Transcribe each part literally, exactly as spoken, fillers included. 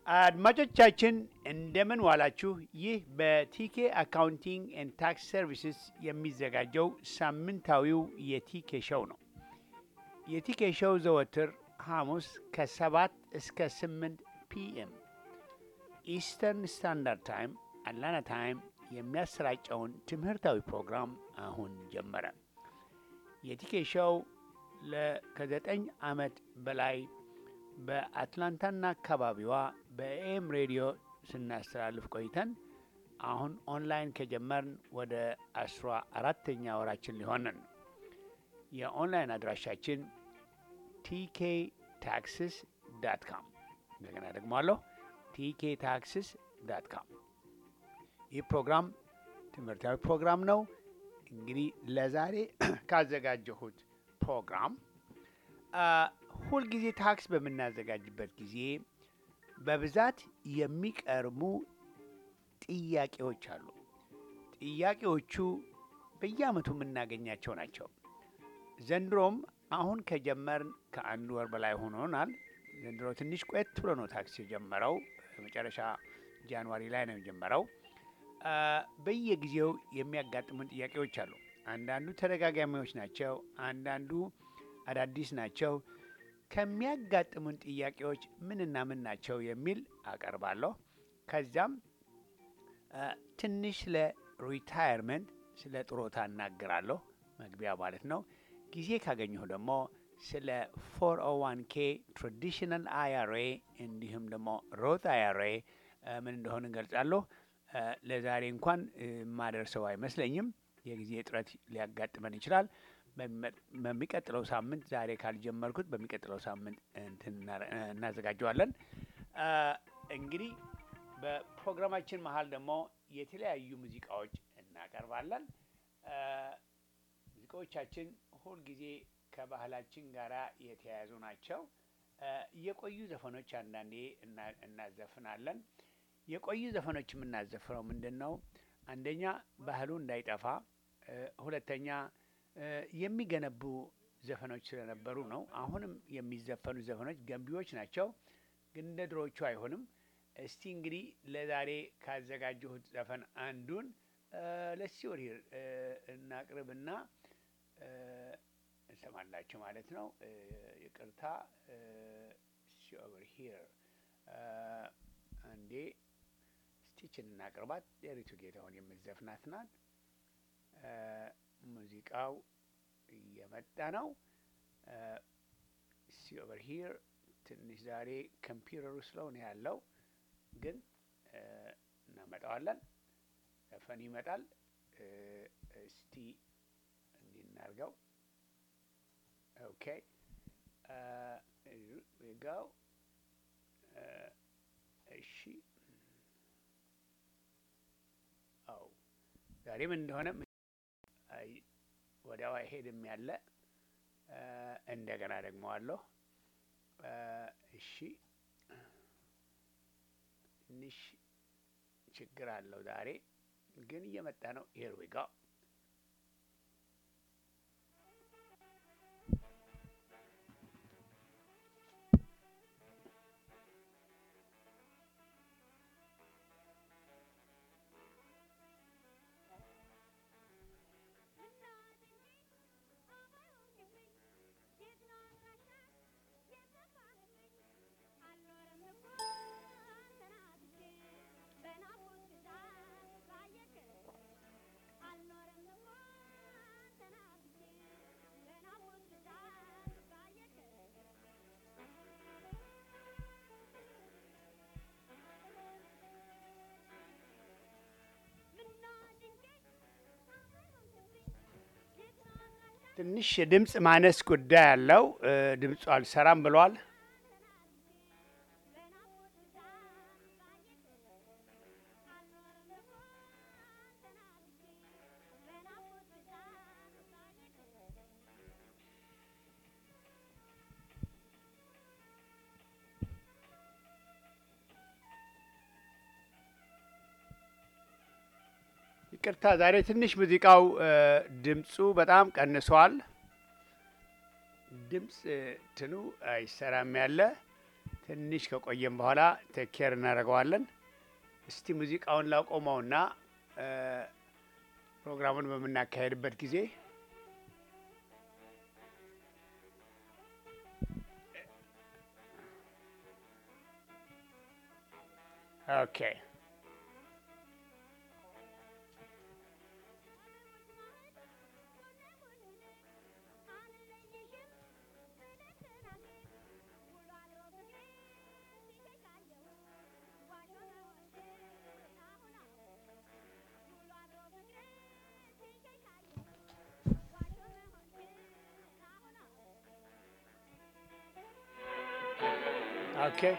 አድማጮቻችን እንደምን ዋላችሁ። ይህ በቲኬ አካውንቲንግ ኤንድ ታክስ ሰርቪስስ የሚዘጋጀው ሳምንታዊው የቲኬ ሾው ነው። የቲኬ ሾው ዘወትር ሐሙስ ከሰባት እስከ ስምንት ፒኤም ኢስተርን ስታንዳርድ ታይም አትላንታ ታይም የሚያሰራጨውን ትምህርታዊ ፕሮግራም አሁን ጀመረ። የቲኬ ሾው ከዘጠኝ ዓመት በላይ በአትላንታና አካባቢዋ በኤም ሬዲዮ ስናስተላልፍ ቆይተን አሁን ኦንላይን ከጀመርን ወደ አስራ አራተኛ ወራችን ሊሆንን። የኦንላይን አድራሻችን ቲኬ ታክስስ ዳት ካም እንደገና ደግሞ አለሁ ቲኬ ታክስስ ዳት ካም። ይህ ፕሮግራም ትምህርታዊ ፕሮግራም ነው። እንግዲህ ለዛሬ ካዘጋጀሁት ፕሮግራም ሁልጊዜ ታክስ በምናዘጋጅበት ጊዜ በብዛት የሚቀርቡ ጥያቄዎች አሉ። ጥያቄዎቹ በየዓመቱ የምናገኛቸው ናቸው። ዘንድሮም አሁን ከጀመርን ከአንድ ወር በላይ ሆኖናል። ዘንድሮ ትንሽ ቆየት ብሎ ነው ታክስ የጀመረው። መጨረሻ ጃንዋሪ ላይ ነው የጀመረው። በየጊዜው የሚያጋጥሙን ጥያቄዎች አሉ። አንዳንዱ ተደጋጋሚዎች ናቸው፣ አንዳንዱ አዳዲስ ናቸው። ከሚያጋጥሙን ጥያቄዎች ምንና ምን ናቸው የሚል አቀርባለሁ። ከዚያም ትንሽ ስለ ሪታየርመንት ስለ ጥሮታ እናገራለሁ፣ መግቢያ ማለት ነው። ጊዜ ካገኘሁ ደግሞ ስለ ፎር ኦ ዋን ኬ ትራዲሽናል አይአርኤ እንዲሁም ደግሞ ሮት አይአርኤ ምን እንደሆነ እንገልጻለሁ። ለዛሬ እንኳን የማደርሰው አይመስለኝም። የጊዜ እጥረት ሊያጋጥመን ይችላል። በሚቀጥለው ሳምንት ዛሬ ካልጀመርኩት በሚቀጥለው ሳምንት እናዘጋጀዋለን። እንግዲህ በፕሮግራማችን መሀል ደግሞ የተለያዩ ሙዚቃዎች እናቀርባለን። ሙዚቃዎቻችን ሁልጊዜ ከባህላችን ጋር የተያያዙ ናቸው። የቆዩ ዘፈኖች አንዳንዴ እናዘፍናለን። የቆዩ ዘፈኖች የምናዘፍነው ምንድን ነው? አንደኛ ባህሉ እንዳይጠፋ፣ ሁለተኛ የሚገነቡ ዘፈኖች ስለነበሩ ነው። አሁንም የሚዘፈኑ ዘፈኖች ገንቢዎች ናቸው፣ ግን እንደ ድሮዎቹ አይሆንም። እስቲ እንግዲህ ለዛሬ ካዘጋጀሁት ዘፈን አንዱን ለሲወር እናቅርብና እንሰማላችሁ ማለት ነው። ይቅርታ ኦቨር ሂር አንዴ ስቲችን እናቅርባት። የሪቱ ጌታሁን የምትዘፍናት ናት። ሙዚቃው እየመጣ ነው። ሲ ኦቨር ሂር ትንሽ ዛሬ ኮምፒውተሩ ስለው ነው ያለው፣ ግን እናመጣዋለን። ዘፈን ይመጣል። እስቲ እንዲህ እናድርገው። ኦኬ ጋው እሺ። አው ዛሬ ምን እንደሆነ ወዲያው አይሄድም ያለ እንደገና ደግሞ አለው። እሺ ትንሽ ችግር አለው ዛሬ፣ ግን እየመጣ ነው። ሄር ዊ ጎ ትንሽ የድምፅ ማነስ ጉዳይ አለው። ድምፁ አልሰራም ብሏል። ይቅርታ ዛሬ ትንሽ ሙዚቃው ድምፁ በጣም ቀንሷል። ድምፅ ትኑ አይሰራም ያለ ትንሽ ከቆየም በኋላ ቴኬር እናደርገዋለን። እስቲ ሙዚቃውን ላቆመውና ፕሮግራሙን በምናካሄድበት ጊዜ ኦኬ Okay.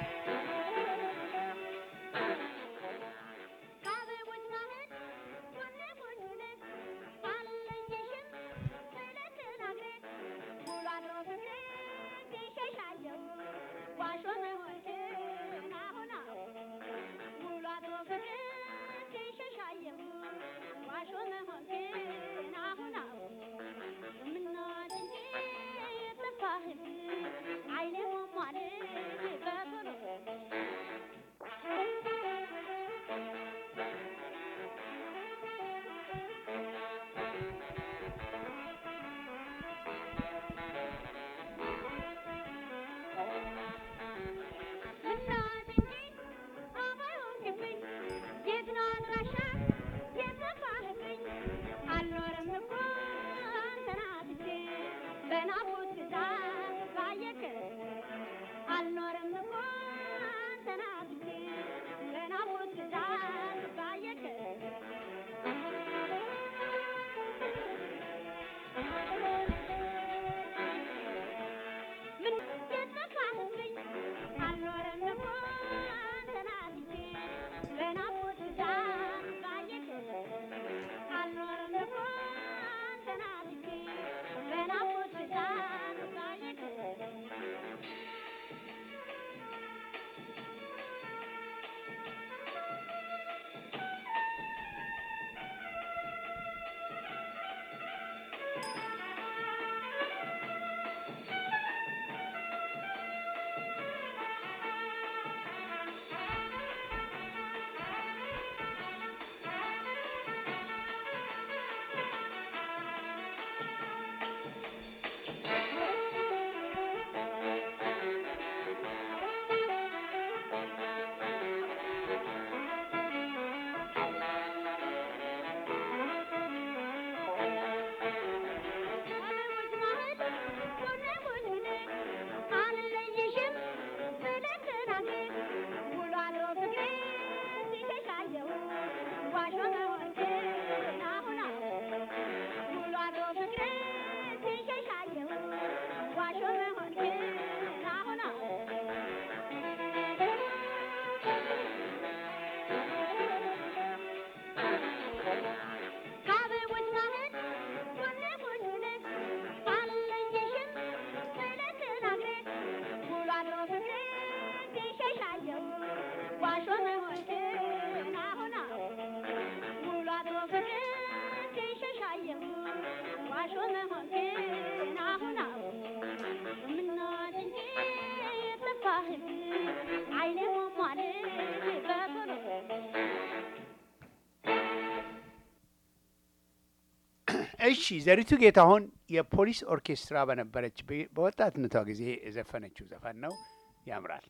እሺ ዘሪቱ ጌታሁን የፖሊስ ኦርኬስትራ በነበረች በወጣትነቷ ጊዜ የዘፈነችው ዘፈን ነው። ያምራል።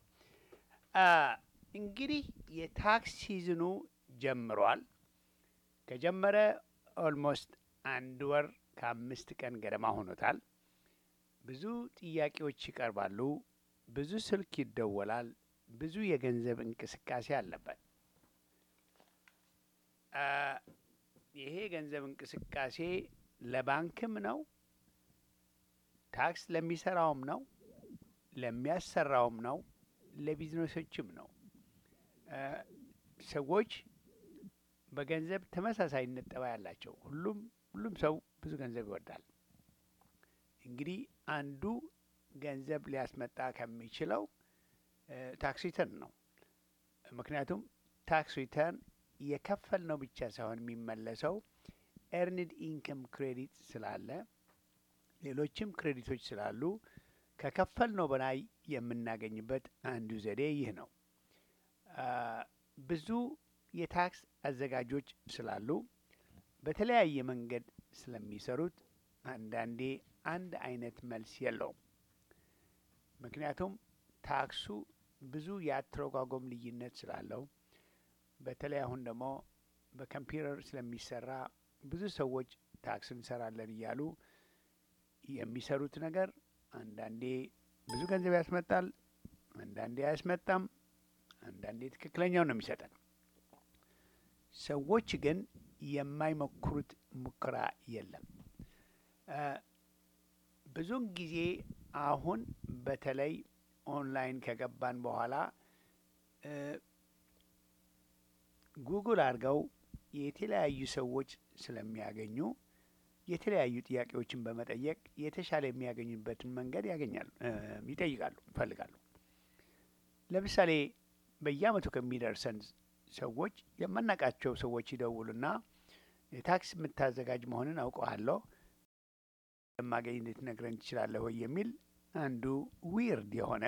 እንግዲህ የታክስ ሲዝኑ ጀምሯል። ከጀመረ ኦልሞስት አንድ ወር ከአምስት ቀን ገደማ ሆኖታል። ብዙ ጥያቄዎች ይቀርባሉ። ብዙ ስልክ ይደወላል። ብዙ የገንዘብ እንቅስቃሴ አለበት። ይሄ ገንዘብ እንቅስቃሴ ለባንክም ነው፣ ታክስ ለሚሰራውም ነው፣ ለሚያሰራውም ነው፣ ለቢዝነሶችም ነው። ሰዎች በገንዘብ ተመሳሳይነት ጠባይ ያላቸው ሁሉም ሁሉም ሰው ብዙ ገንዘብ ይወዳል። እንግዲህ አንዱ ገንዘብ ሊያስመጣ ከሚችለው ታክስ ሪተርን ነው። ምክንያቱም ታክስ ሪተርን የከፈልነው ብቻ ሳይሆን የሚመለሰው ኤርንድ ኢንከም ክሬዲት ስላለ ሌሎችም ክሬዲቶች ስላሉ ከከፈልነው በላይ የምናገኝበት አንዱ ዘዴ ይህ ነው። ብዙ የታክስ አዘጋጆች ስላሉ በተለያየ መንገድ ስለሚሰሩት አንዳንዴ አንድ አይነት መልስ የለውም። ምክንያቱም ታክሱ ብዙ የአተረጓጎም ልዩነት ስላለው፣ በተለይ አሁን ደግሞ በኮምፒውተር ስለሚሰራ ብዙ ሰዎች ታክስ እንሰራለን እያሉ የሚሰሩት ነገር አንዳንዴ ብዙ ገንዘብ ያስመጣል፣ አንዳንዴ አያስመጣም፣ አንዳንዴ ትክክለኛውን ነው የሚሰጠን። ሰዎች ግን የማይሞክሩት ሙከራ የለም። ብዙውን ጊዜ አሁን በተለይ ኦንላይን ከገባን በኋላ ጉግል አድርገው የተለያዩ ሰዎች ስለሚያገኙ የተለያዩ ጥያቄዎችን በመጠየቅ የተሻለ የሚያገኙበትን መንገድ ያገኛሉ፣ ይጠይቃሉ፣ ይፈልጋሉ። ለምሳሌ በየአመቱ ከሚደርሰን ሰዎች የማናውቃቸው ሰዎች ይደውሉና የታክስ የምታዘጋጅ መሆንን አውቀዋለሁ፣ የማገኝ ልትነግረን ትችላለህ ወይ የሚል አንዱ ዊርድ የሆነ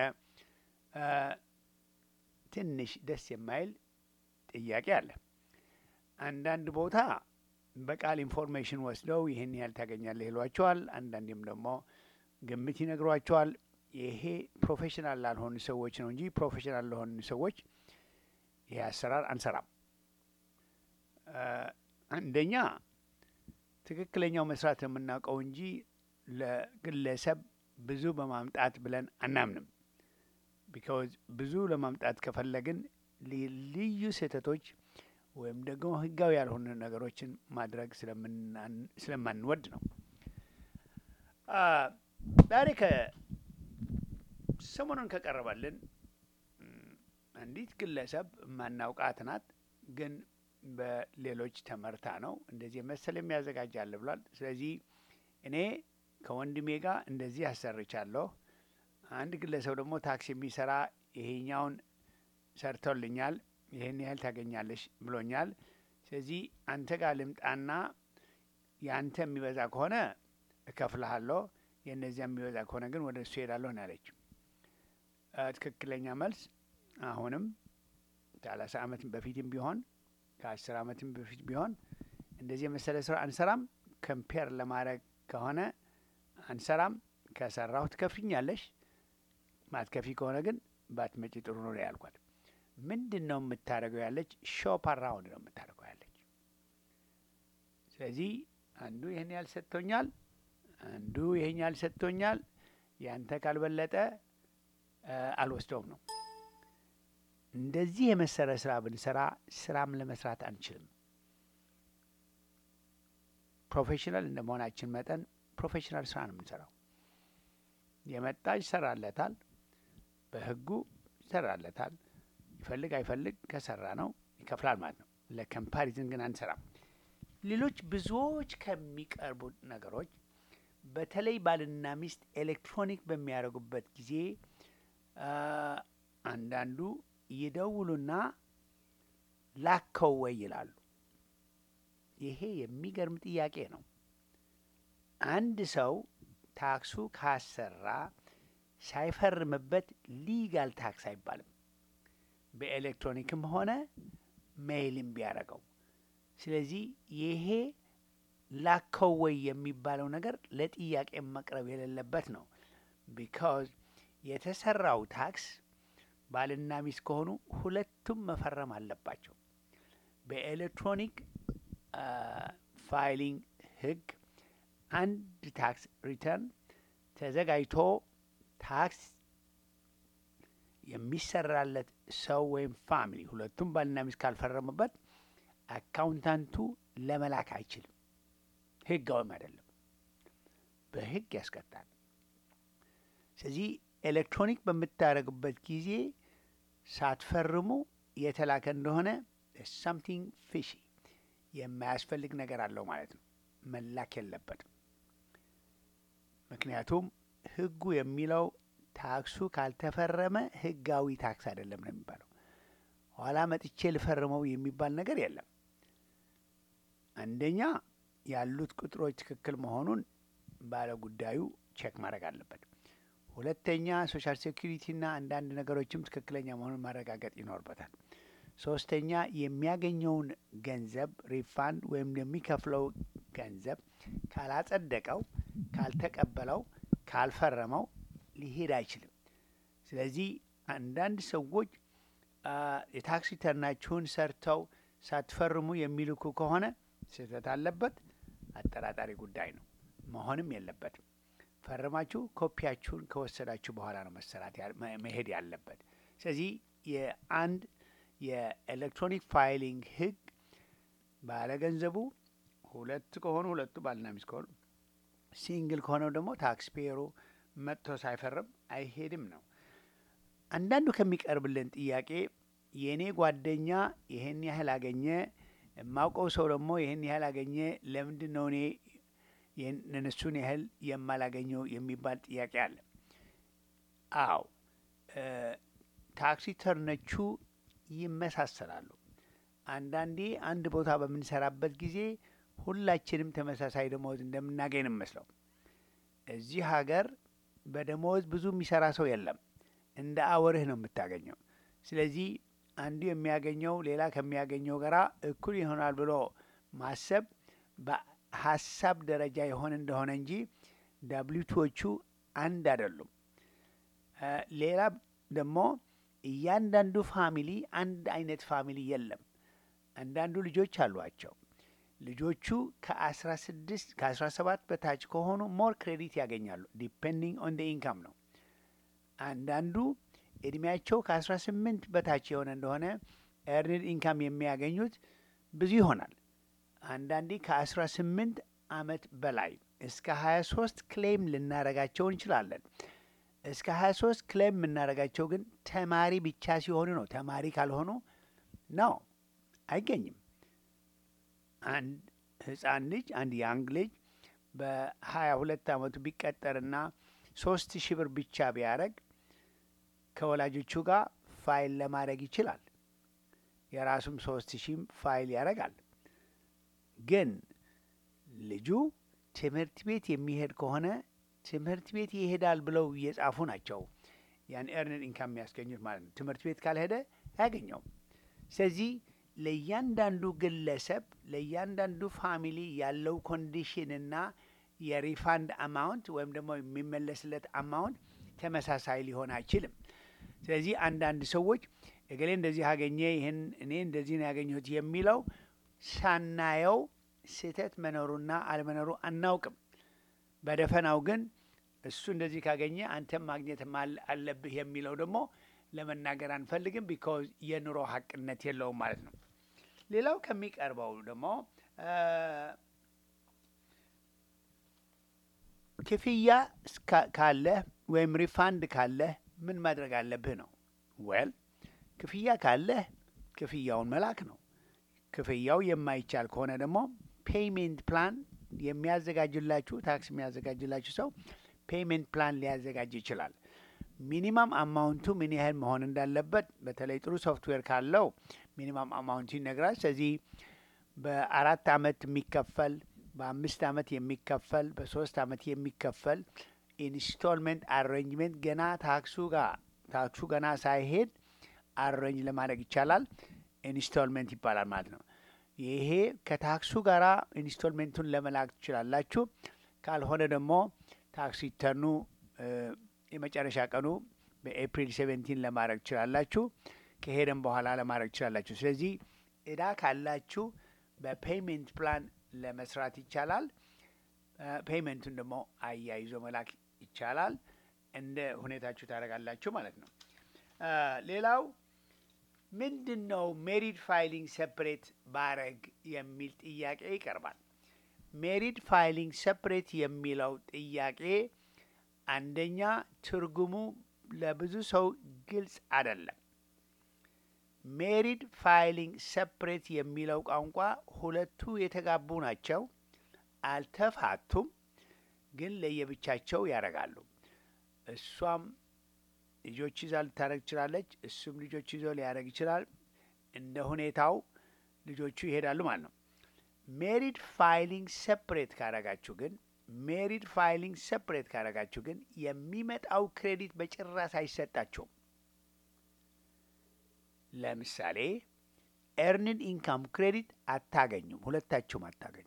ትንሽ ደስ የማይል ጥያቄ አለ። አንዳንድ ቦታ በቃል ኢንፎርሜሽን ወስደው ይህን ያህል ታገኛለህ ይሏቸዋል። አንዳንዴም ደግሞ ግምት ይነግሯቸዋል። ይሄ ፕሮፌሽናል ላልሆኑ ሰዎች ነው እንጂ ፕሮፌሽናል ለሆኑ ሰዎች ይሄ አሰራር አንሰራም። አንደኛ ትክክለኛው መስራት የምናውቀው እንጂ ለግለሰብ ብዙ በማምጣት ብለን አናምንም። ቢካዝ ብዙ ለማምጣት ከፈለግን ልዩ ስህተቶች ወይም ደግሞ ህጋዊ ያልሆኑ ነገሮችን ማድረግ ስለማንወድ ነው። ዛሬ ከሰሞኑን ከቀረበልን አንዲት ግለሰብ ማናውቃት ናት፣ ግን በሌሎች ተመርታ ነው እንደዚህ መሰል የሚያዘጋጃል ብሏል። ስለዚህ እኔ ከወንድሜ ጋር እንደዚህ አሰርቻለሁ፣ አንድ ግለሰብ ደግሞ ታክስ የሚሰራ ይሄኛውን ሰርቶልኛል፣ ይሄን ያህል ታገኛለሽ ብሎኛል። ስለዚህ አንተ ጋር ልምጣና ያንተ የሚበዛ ከሆነ እከፍልሃለሁ፣ የእነዚያ የሚበዛ ከሆነ ግን ወደ እሱ ሄዳለሁ ነው ያለችው። ትክክለኛ መልስ አሁንም ከሰላሳ ዓመት በፊትም ቢሆን ከአስር ዓመትም በፊት ቢሆን እንደዚህ የመሰለ ስራ አንሰራም። ከምፔር ለማድረግ ከሆነ አንሰራም። ከሰራሁ ትከፍኛለሽ፣ ማትከፊ ከሆነ ግን ባትመጪ ጥሩ ነው ያልኳት። ምንድን ነው የምታደርገው ያለች? ሾፕ አራውንድ ነው የምታደርገው ያለች። ስለዚህ አንዱ ይህን ያህል ሰጥቶኛል፣ አንዱ ይህን ያህል ሰጥቶኛል፣ ያንተ ካልበለጠ አልወስደውም ነው። እንደዚህ የመሰለ ስራ ብንሰራ ስራም ለመስራት አንችልም። ፕሮፌሽናል እንደ መሆናችን መጠን ፕሮፌሽናል ስራ ነው የምንሰራው። የመጣ ይሰራለታል፣ በህጉ ይሰራለታል። ይፈልግ አይፈልግ ከሰራ ነው ይከፍላል ማለት ነው። ለኮምፓሪዝን ግን አንሰራም። ሌሎች ብዙዎች ከሚቀርቡ ነገሮች በተለይ ባልና ሚስት ኤሌክትሮኒክ በሚያደርጉበት ጊዜ አንዳንዱ ይደውሉና ላከው ወይ ይላሉ። ይሄ የሚገርም ጥያቄ ነው። አንድ ሰው ታክሱ ካሰራ ሳይፈርምበት ሊጋል ታክስ አይባልም፣ በኤሌክትሮኒክም ሆነ ሜይልም ቢያደርገው። ስለዚህ ይሄ ላከው ወይ የሚባለው ነገር ለጥያቄ መቅረብ የሌለበት ነው። ቢካዝ የተሰራው ታክስ ባልና ሚስት ከሆኑ ሁለቱም መፈረም አለባቸው። በኤሌክትሮኒክ ፋይሊንግ ህግ አንድ ታክስ ሪተርን ተዘጋጅቶ ታክስ የሚሰራለት ሰው ወይም ፋሚሊ ሁለቱም ባልና ሚስት ካልፈረሙበት አካውንታንቱ ለመላክ አይችልም። ህጋዊም አይደለም፣ በህግ ያስቀጣል። ስለዚህ ኤሌክትሮኒክ በምታደርጉበት ጊዜ ሳትፈርሙ የተላከ እንደሆነ ሳምቲንግ ፊሺ የማያስፈልግ ነገር አለው ማለት ነው። መላክ የለበትም። ምክንያቱም ህጉ የሚለው ታክሱ ካልተፈረመ ህጋዊ ታክስ አይደለም ነው የሚባለው። ኋላ መጥቼ ልፈርመው የሚባል ነገር የለም። አንደኛ ያሉት ቁጥሮች ትክክል መሆኑን ባለ ጉዳዩ ቼክ ማድረግ አለበት። ሁለተኛ ሶሻል ሴኩሪቲና አንዳንድ ነገሮችም ትክክለኛ መሆኑን ማረጋገጥ ይኖርበታል። ሶስተኛ የሚያገኘውን ገንዘብ ሪፋንድ ወይም የሚከፍለው ገንዘብ ካላጸደቀው፣ ካልተቀበለው፣ ካልፈረመው ሊሄድ አይችልም። ስለዚህ አንዳንድ ሰዎች የታክስ ሪተርናችሁን ሰርተው ሳትፈርሙ የሚልኩ ከሆነ ስህተት አለበት፣ አጠራጣሪ ጉዳይ ነው፣ መሆንም የለበትም። ፈርማችሁ ኮፒያችሁን ከወሰዳችሁ በኋላ ነው መሰራት መሄድ ያለበት። ስለዚህ የአንድ የኤሌክትሮኒክ ፋይሊንግ ህግ ባለገንዘቡ ሁለት ከሆኑ ሁለቱ ባልና ሚስት ከሆኑ፣ ሲንግል ከሆነው ደግሞ ታክስ ፔየሩ መጥቶ ሳይፈርም አይሄድም ነው። አንዳንዱ ከሚቀርብልን ጥያቄ የእኔ ጓደኛ ይህን ያህል አገኘ፣ የማውቀው ሰው ደግሞ ይህን ያህል አገኘ፣ ለምንድን ነው እኔ እነሱን ያህል የማላገኘው የሚባል ጥያቄ አለ። አዎ ታክስ ሪተርኖቹ ይመሳሰላሉ። አንዳንዴ አንድ ቦታ በምንሰራበት ጊዜ ሁላችንም ተመሳሳይ ደሞዝ እንደምናገኝ ነው የሚመስለው። እዚህ ሀገር በደሞዝ ብዙ የሚሰራ ሰው የለም። እንደ አወርህ ነው የምታገኘው። ስለዚህ አንዱ የሚያገኘው ሌላ ከሚያገኘው ጋራ እኩል ይሆናል ብሎ ማሰብ በሀሳብ ደረጃ የሆነ እንደሆነ እንጂ ዳብሊቱዎቹ አንድ አይደሉም። ሌላ ደግሞ እያንዳንዱ ፋሚሊ አንድ አይነት ፋሚሊ የለም። አንዳንዱ ልጆች አሏቸው። ልጆቹ ከአስራ ስድስት ከአስራ ሰባት በታች ከሆኑ ሞር ክሬዲት ያገኛሉ። ዲፔንዲንግ ኦን ደ ኢንካም ነው። አንዳንዱ እድሜያቸው ከአስራ ስምንት በታች የሆነ እንደሆነ ኤርንድ ኢንካም የሚያገኙት ብዙ ይሆናል። አንዳንዴ ከአስራ ስምንት አመት በላይ እስከ ሀያ ሶስት ክሌም ልናረጋቸው እንችላለን። እስከ ሀያ ሶስት ክሌም የምናረጋቸው ግን ተማሪ ብቻ ሲሆኑ ነው። ተማሪ ካልሆኑ ነው አይገኝም። አንድ ህፃን ልጅ አንድ ያንግ ልጅ በሀያ ሁለት አመቱ ቢቀጠርና ሶስት ሺህ ብር ብቻ ቢያደረግ ከወላጆቹ ጋር ፋይል ለማድረግ ይችላል። የራሱም ሶስት ሺህም ፋይል ያደርጋል። ግን ልጁ ትምህርት ቤት የሚሄድ ከሆነ ትምህርት ቤት ይሄዳል ብለው እየጻፉ ናቸው ያን ኤርንድ ኢንካም የሚያስገኙት ማለት ነው። ትምህርት ቤት ካልሄደ አያገኘውም። ስለዚህ ለእያንዳንዱ ግለሰብ ለእያንዳንዱ ፋሚሊ ያለው ኮንዲሽንና የሪፋንድ አማውንት ወይም ደግሞ የሚመለስለት አማውንት ተመሳሳይ ሊሆን አይችልም። ስለዚህ አንዳንድ ሰዎች እገሌ እንደዚህ አገኘ፣ ይህን እኔ እንደዚህ ነው ያገኘሁት የሚለው ሳናየው ስህተት መኖሩና አለመኖሩ አናውቅም። በደፈናው ግን እሱ እንደዚህ ካገኘ አንተም ማግኘት አለብህ የሚለው ደግሞ ለመናገር አንፈልግም። ቢኮዝ የኑሮ ሀቅነት የለውም ማለት ነው። ሌላው ከሚቀርበው ደግሞ ክፍያ ካለህ ወይም ሪፋንድ ካለህ ምን ማድረግ አለብህ ነው። ዌል ክፍያ ካለህ ክፍያውን መላክ ነው። ክፍያው የማይቻል ከሆነ ደግሞ ፔይሜንት ፕላን የሚያዘጋጅላችሁ ታክስ የሚያዘጋጅላችሁ ሰው ፔይሜንት ፕላን ሊያዘጋጅ ይችላል። ሚኒማም አማውንቱ ምን ያህል መሆን እንዳለበት በተለይ ጥሩ ሶፍትዌር ካለው ሚኒማም አማውንቱ ይነግራል። ስለዚህ በአራት አመት የሚከፈል፣ በአምስት አመት የሚከፈል፣ በሶስት አመት የሚከፈል ኢንስቶልመንት አሬንጅመንት ገና ታክሱ ጋር ታክሱ ገና ሳይሄድ አሬንጅ ለማድረግ ይቻላል። ኢንስቶልመንት ይባላል ማለት ነው። ይሄ ከታክሱ ጋራ ኢንስቶልመንቱን ለመላክ ትችላላችሁ። ካልሆነ ደግሞ ታክስ ሪተርኑ የመጨረሻ ቀኑ በኤፕሪል ሴቨንቲን ለማድረግ ትችላላችሁ። ከሄደም በኋላ ለማድረግ ትችላላችሁ። ስለዚህ እዳ ካላችሁ በፔይሜንት ፕላን ለመስራት ይቻላል። ፔይመንቱን ደግሞ አያይዞ መላክ ይቻላል። እንደ ሁኔታችሁ ታደርጋላችሁ ማለት ነው። ሌላው ምንድን ነው ሜሪድ ፋይሊንግ ሰፕሬት ባረግ የሚል ጥያቄ ይቀርባል። ሜሪድ ፋይሊንግ ሰፕሬት የሚለው ጥያቄ አንደኛ ትርጉሙ ለብዙ ሰው ግልጽ አይደለም። ሜሪድ ፋይሊንግ ሰፕሬት የሚለው ቋንቋ ሁለቱ የተጋቡ ናቸው፣ አልተፋቱም፣ ግን ለየብቻቸው ያደርጋሉ። እሷም ልጆች ይዛ ልታደርግ ትችላለች፣ እሱም ልጆች ይዞ ሊያደርግ ይችላል። እንደ ሁኔታው ልጆቹ ይሄዳሉ ማለት ነው። ሜሪድ ፋይሊንግ ሰፕሬት ካደረጋችሁ ግን ሜሪድ ፋይሊንግ ሰፕሬት ካደረጋችሁ ግን የሚመጣው ክሬዲት በጭራሽ አይሰጣችሁም። ለምሳሌ ኤርንድ ኢንካም ክሬዲት አታገኙም፣ ሁለታችሁም አታገኙም።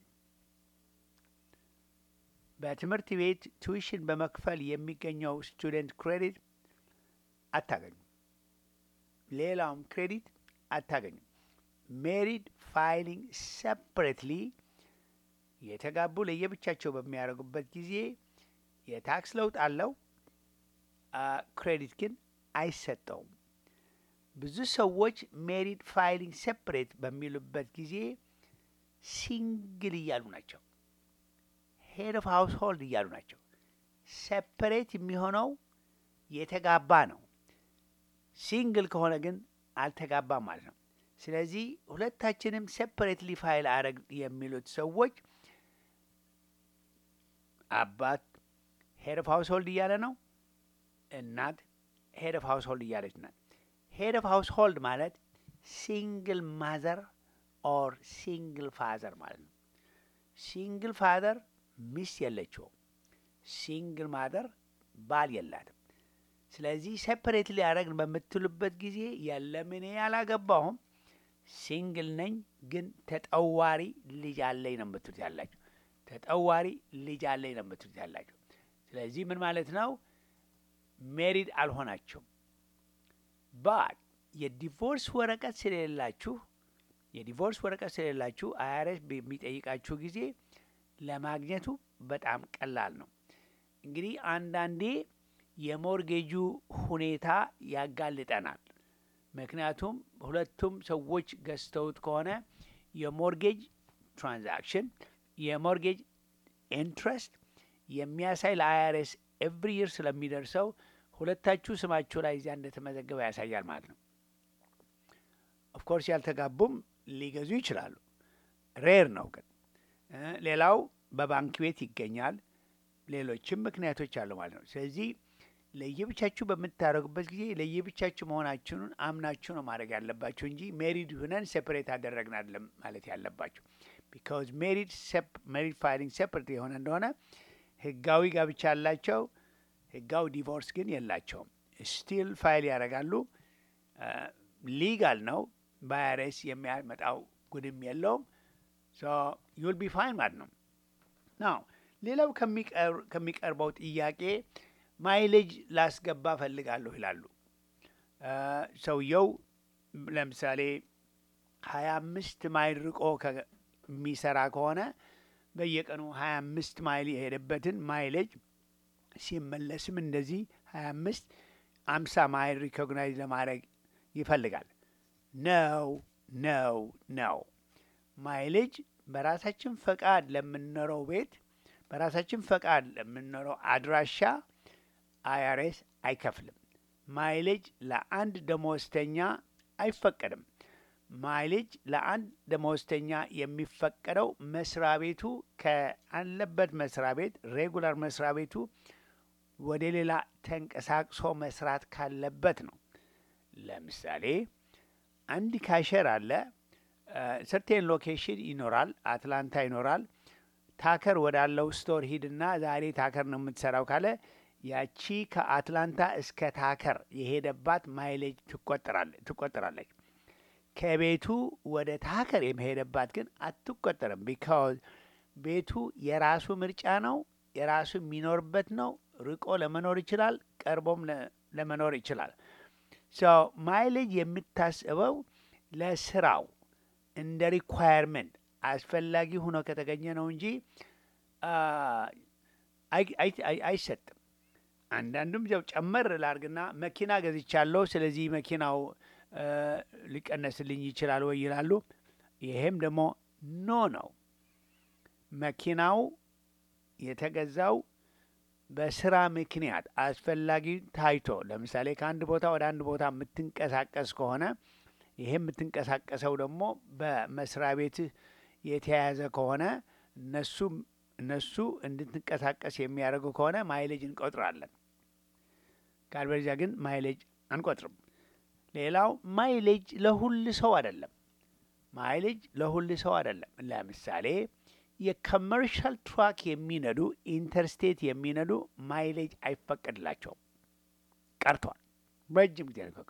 በትምህርት ቤት ቱዊሽን በመክፈል የሚገኘው ስቱደንት ክሬዲት አታገኙም። ሌላውም ክሬዲት አታገኙም። ሜሪድ ፋይሊንግ ሰፕሬትሊ የተጋቡ ለየብቻቸው በሚያደርጉበት ጊዜ የታክስ ለውጥ አለው፣ ክሬዲት ግን አይሰጠውም። ብዙ ሰዎች ሜሪድ ፋይሊንግ ሰፕሬት በሚሉበት ጊዜ ሲንግል እያሉ ናቸው፣ ሄድ ኦፍ ሃውስ ሆልድ እያሉ ናቸው። ሰፕሬት የሚሆነው የተጋባ ነው። ሲንግል ከሆነ ግን አልተጋባም ማለት ነው። ስለዚህ ሁለታችንም ሴፐሬትሊ ፋይል አረግ የሚሉት ሰዎች አባት ሄድ ኦፍ ሃውስ ሆልድ እያለ ነው፣ እናት ሄድ ኦፍ ሃውስ ሆልድ እያለች ናት። ሄድ ኦፍ ሃውስ ሆልድ ማለት ሲንግል ማዘር ኦር ሲንግል ፋዘር ማለት ነው። ሲንግል ፋዘር ሚስት የለችውም፣ ሲንግል ማዘር ባል የላትም። ስለዚህ ሴፐሬትሊ አረግን በምትሉበት ጊዜ የለም እኔ ያላገባሁም ሲንግል ነኝ ግን ተጠዋሪ ልጅ አለኝ ነው የምትሉት ያላችሁ። ተጠዋሪ ልጅ አለኝ ነው የምትሉት ያላችሁ። ስለዚህ ምን ማለት ነው? ሜሪድ አልሆናችሁም። ባት የዲቮርስ ወረቀት ስለሌላችሁ የዲቮርስ ወረቀት ስለሌላችሁ አይአርኤስ በሚጠይቃችሁ ጊዜ ለማግኘቱ በጣም ቀላል ነው። እንግዲህ አንዳንዴ የሞርጌጁ ሁኔታ ያጋልጠናል። ምክንያቱም ሁለቱም ሰዎች ገዝተውት ከሆነ የሞርጌጅ ትራንዛክሽን የሞርጌጅ ኢንትረስት የሚያሳይ ለአይአርኤስ ኤቭሪ ይር ስለሚደርሰው ሁለታችሁ ስማችሁ ላይ እዚያ እንደተመዘገበ ያሳያል ማለት ነው። ኦፍኮርስ ያልተጋቡም ሊገዙ ይችላሉ፣ ሬር ነው ግን። ሌላው በባንክ ቤት ይገኛል፣ ሌሎችም ምክንያቶች አሉ ማለት ነው። ስለዚህ ለየብቻችሁ በምታደርጉበት ጊዜ ለየብቻችሁ መሆናችሁን አምናችሁ ነው ማድረግ ያለባችሁ እንጂ ሜሪድ ሁነን ሴፐሬት አደረግን አይደለም ማለት ያለባችሁ። ቢካዝ ሜሪድ ሜሪድ ፋይሊንግ ሴፐሬት የሆነ እንደሆነ ህጋዊ ጋብቻ ያላቸው ህጋዊ ዲቮርስ ግን የላቸውም። ስቲል ፋይል ያደርጋሉ። ሊጋል ነው። በአይአርኤስ የሚያመጣው ጉድም የለውም። ሶ ዩል ቢ ፋይን ማለት ነው። ናው ሌላው ከሚቀርበው ጥያቄ ማይሌጅ ላስገባ ፈልጋለሁ ይላሉ። ሰውየው ለምሳሌ ሀያ አምስት ማይል ርቆ የሚሰራ ከሆነ በየቀኑ ሀያ አምስት ማይል የሄደበትን ማይሌጅ ሲመለስም እንደዚህ ሀያ አምስት አምሳ ማይል ሪኮግናይዝ ለማድረግ ይፈልጋል። ነው ነው ነው ማይሌጅ በራሳችን ፈቃድ ለምንኖረው ቤት በራሳችን ፈቃድ ለምንኖረው አድራሻ አይአርኤስ አይከፍልም። ማይሌጅ ለአንድ ደመወዝተኛ አይፈቀድም። ማይሌጅ ለአንድ ደመወዝተኛ የሚፈቀደው መስሪያ ቤቱ ካለበት መስሪያ ቤት ሬጉላር መስሪያ ቤቱ ወደ ሌላ ተንቀሳቅሶ መስራት ካለበት ነው። ለምሳሌ አንድ ካሸር አለ፣ ሰርቴን ሎኬሽን ይኖራል፣ አትላንታ ይኖራል። ታከር ወዳለው ስቶር ሂድና ዛሬ ታከር ነው የምትሰራው ካለ ያቺ ከአትላንታ እስከ ታከር የሄደባት ማይሌጅ ትቆጠራለች። ከቤቱ ወደ ታከር የመሄደባት ግን አትቆጠርም። ቢካዝ ቤቱ የራሱ ምርጫ ነው፣ የራሱ የሚኖርበት ነው። ርቆ ለመኖር ይችላል፣ ቀርቦም ለመኖር ይችላል። ሶ ማይሌጅ የምታስበው ለስራው እንደ ሪኳየርመንት አስፈላጊ ሆኖ ከተገኘ ነው እንጂ አይሰጥም። አንዳንዱም ያው ጨመር ላርግና መኪና ገዝቻለሁ ስለዚህ መኪናው ሊቀነስልኝ ይችላል ወይ ይላሉ። ይሄም ደግሞ ኖ ነው። መኪናው የተገዛው በስራ ምክንያት አስፈላጊ ታይቶ፣ ለምሳሌ ከአንድ ቦታ ወደ አንድ ቦታ የምትንቀሳቀስ ከሆነ ይሄ የምትንቀሳቀሰው ደግሞ በመስሪያ ቤትህ የተያያዘ ከሆነ እነሱ እነሱ እንድትንቀሳቀስ የሚያደርጉ ከሆነ ማይሌጅ እንቆጥራለን። ካልበለዚያ ግን ማይሌጅ አንቆጥርም። ሌላው ማይሌጅ ለሁሉ ሰው አይደለም። ማይሌጅ ለሁሉ ሰው አይደለም። ለምሳሌ የኮመርሻል ትራክ የሚነዱ ኢንተርስቴት የሚነዱ ማይሌጅ አይፈቀድላቸውም፣ ቀርቷል። በረጅም ጊዜ ነው።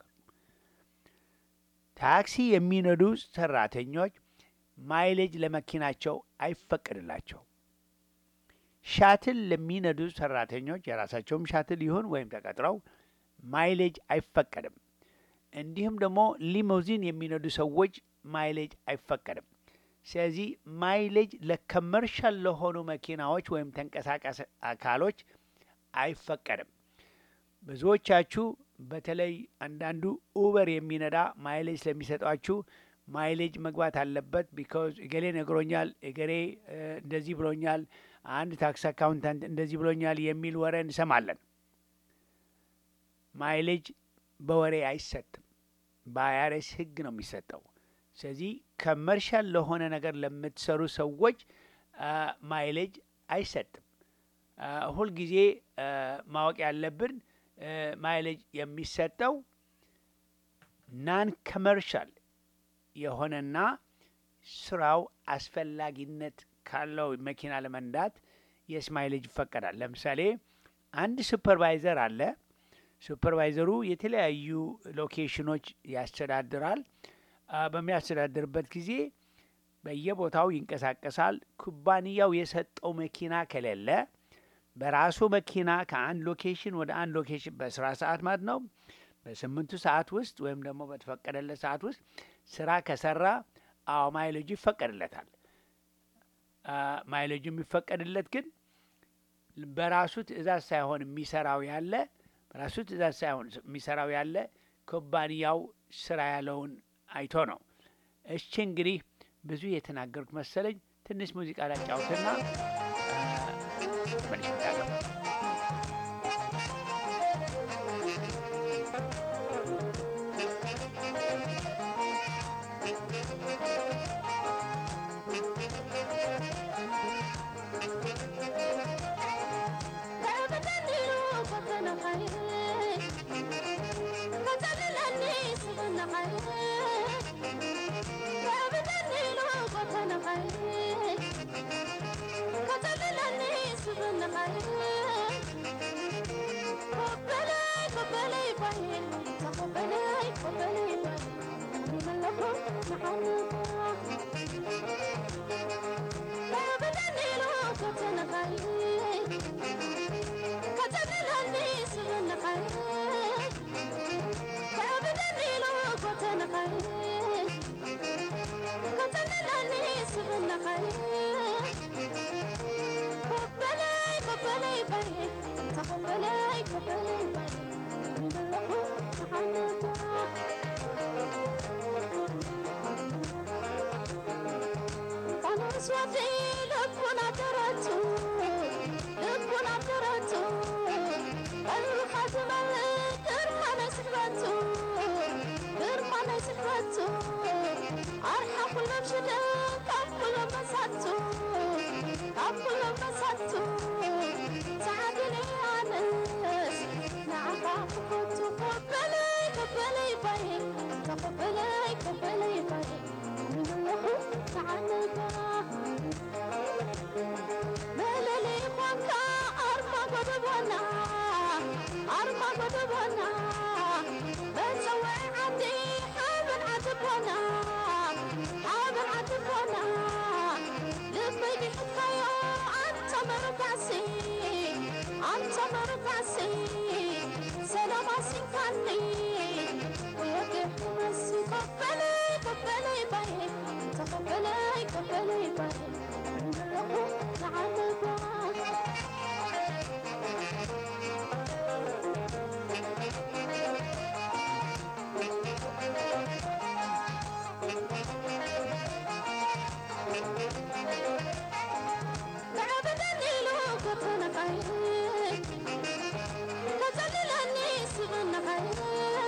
ታክሲ የሚነዱ ሰራተኞች ማይሌጅ ለመኪናቸው አይፈቀድላቸው። ሻትል ለሚነዱ ሰራተኞች የራሳቸውም ሻትል ይሁን ወይም ተቀጥረው ማይሌጅ አይፈቀድም። እንዲሁም ደግሞ ሊሞዚን የሚነዱ ሰዎች ማይሌጅ አይፈቀድም። ስለዚህ ማይሌጅ ለኮመርሻል ለሆኑ መኪናዎች ወይም ተንቀሳቃሽ አካሎች አይፈቀድም። ብዙዎቻችሁ በተለይ አንዳንዱ ኡበር የሚነዳ ማይሌጅ ስለሚሰጧችሁ ማይሌጅ መግባት አለበት ቢካዝ እገሌ ነግሮኛል፣ እገሌ እንደዚህ ብሎኛል፣ አንድ ታክስ አካውንታንት እንደዚህ ብሎኛል የሚል ወሬ እንሰማለን። ማይሌጅ በወሬ አይሰጥም፣ በአይአርኤስ ህግ ነው የሚሰጠው። ስለዚህ ኮመርሻል ለሆነ ነገር ለምትሰሩ ሰዎች ማይሌጅ አይሰጥም። ሁልጊዜ ማወቅ ያለብን ማይሌጅ የሚሰጠው ናን ኮመርሻል የሆነና ስራው አስፈላጊነት ካለው መኪና ለመንዳት የስ ማይሌጅ ይፈቀዳል። ለምሳሌ አንድ ሱፐርቫይዘር አለ። ሱፐርቫይዘሩ የተለያዩ ሎኬሽኖች ያስተዳድራል። በሚያስተዳድርበት ጊዜ በየቦታው ይንቀሳቀሳል። ኩባንያው የሰጠው መኪና ከሌለ በራሱ መኪና ከአንድ ሎኬሽን ወደ አንድ ሎኬሽን በስራ ሰዓት ማለት ነው በስምንቱ ሰዓት ውስጥ ወይም ደግሞ በተፈቀደለት ሰዓት ውስጥ ስራ ከሰራ አዎ ማይሌጁ ይፈቀድለታል። ማይሌጁ የሚፈቀድለት ግን በራሱ ትዕዛዝ ሳይሆን የሚሰራው ያለ በራሱ ትዕዛዝ ሳይሆን የሚሰራው ያለ ኩባንያው ስራ ያለውን አይቶ ነው። እሺ እንግዲህ ብዙ የተናገርኩት መሰለኝ። ትንሽ ሙዚቃ ላጫውትና መልሼ እመጣለሁ። Cause I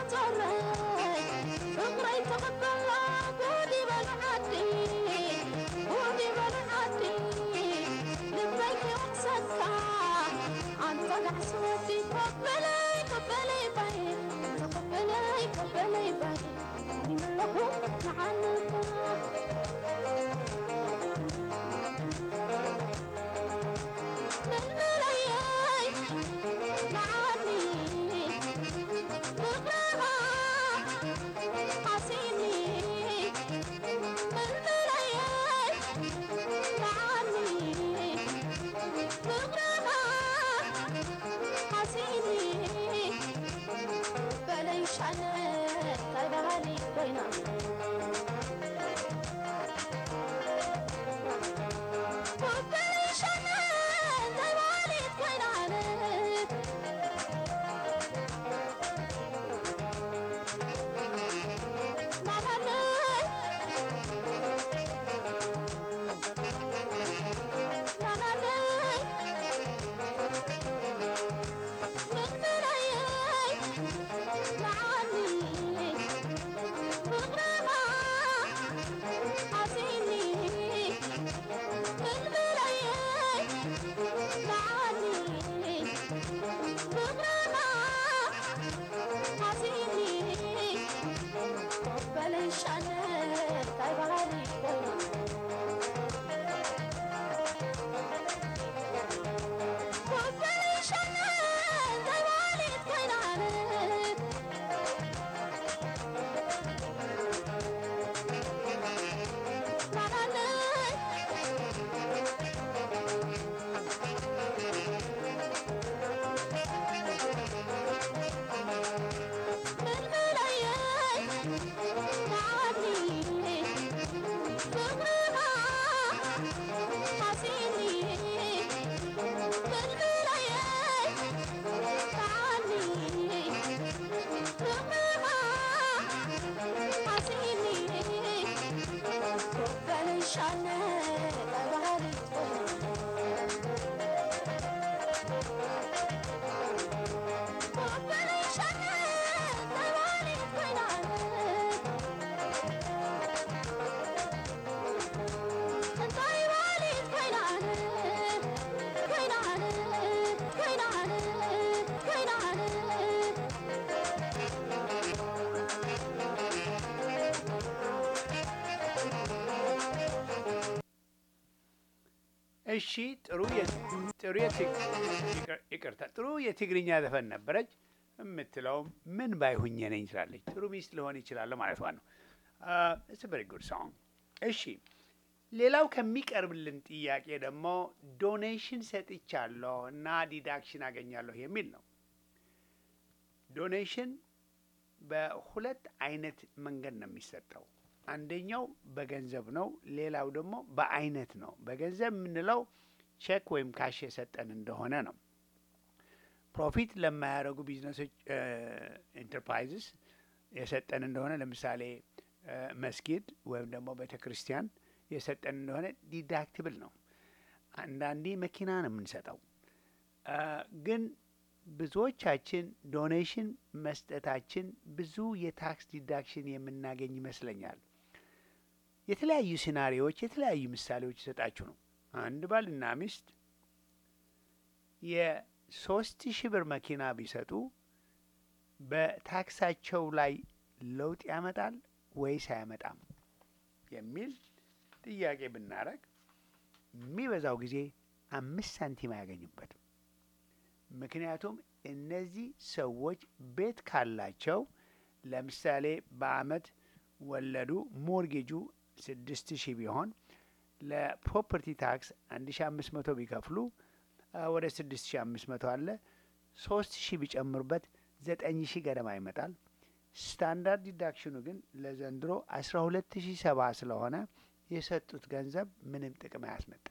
እሺ ጥሩ ጥሩ ይቅርታ ጥሩ የትግርኛ ዘፈን ነበረች። የምትለውም ምን ባይሁኝ ነኝ ትላለች። ጥሩ ሚስት ሊሆን ይችላል ማለት ነው። ኢትስ አ ቬሪ ጉድ ሶንግ። እሺ ሌላው ከሚቀርብልን ጥያቄ ደግሞ ዶኔሽን ሰጥቻለሁ እና ዲዳክሽን አገኛለሁ የሚል ነው። ዶኔሽን በሁለት አይነት መንገድ ነው የሚሰጠው። አንደኛው በገንዘብ ነው። ሌላው ደግሞ በአይነት ነው። በገንዘብ የምንለው ቼክ ወይም ካሽ የሰጠን እንደሆነ ነው። ፕሮፊት ለማያደርጉ ቢዝነሶች ኢንተርፕራይዝስ የሰጠን እንደሆነ ለምሳሌ መስጊድ ወይም ደግሞ ቤተ ክርስቲያን የሰጠን እንደሆነ ዲዳክትብል ነው። አንዳንዴ መኪና ነው የምንሰጠው። ግን ብዙዎቻችን ዶኔሽን መስጠታችን ብዙ የታክስ ዲዳክሽን የምናገኝ ይመስለኛል። የተለያዩ ሲናሪዎች የተለያዩ ምሳሌዎች ይሰጣችሁ ነው። አንድ ባልና ሚስት የሶስት ሺህ ብር መኪና ቢሰጡ በታክሳቸው ላይ ለውጥ ያመጣል ወይስ አያመጣም የሚል ጥያቄ ብናረግ የሚበዛው ጊዜ አምስት ሳንቲም አያገኙበትም። ምክንያቱም እነዚህ ሰዎች ቤት ካላቸው ለምሳሌ በአመት ወለዱ ሞርጌጁ ስድስት ሺህ ቢሆን ለፕሮፐርቲ ታክስ አንድ ሺህ አምስት መቶ ቢከፍሉ ወደ ስድስት ሺህ አምስት መቶ አለ። ሶስት ሺህ ቢጨምሩበት ዘጠኝ ሺህ ገደማ ይመጣል። ስታንዳርድ ዲዳክሽኑ ግን ለዘንድሮ አስራ ሁለት ሺህ ሰባ ስለሆነ የሰጡት ገንዘብ ምንም ጥቅም አያስመጣም።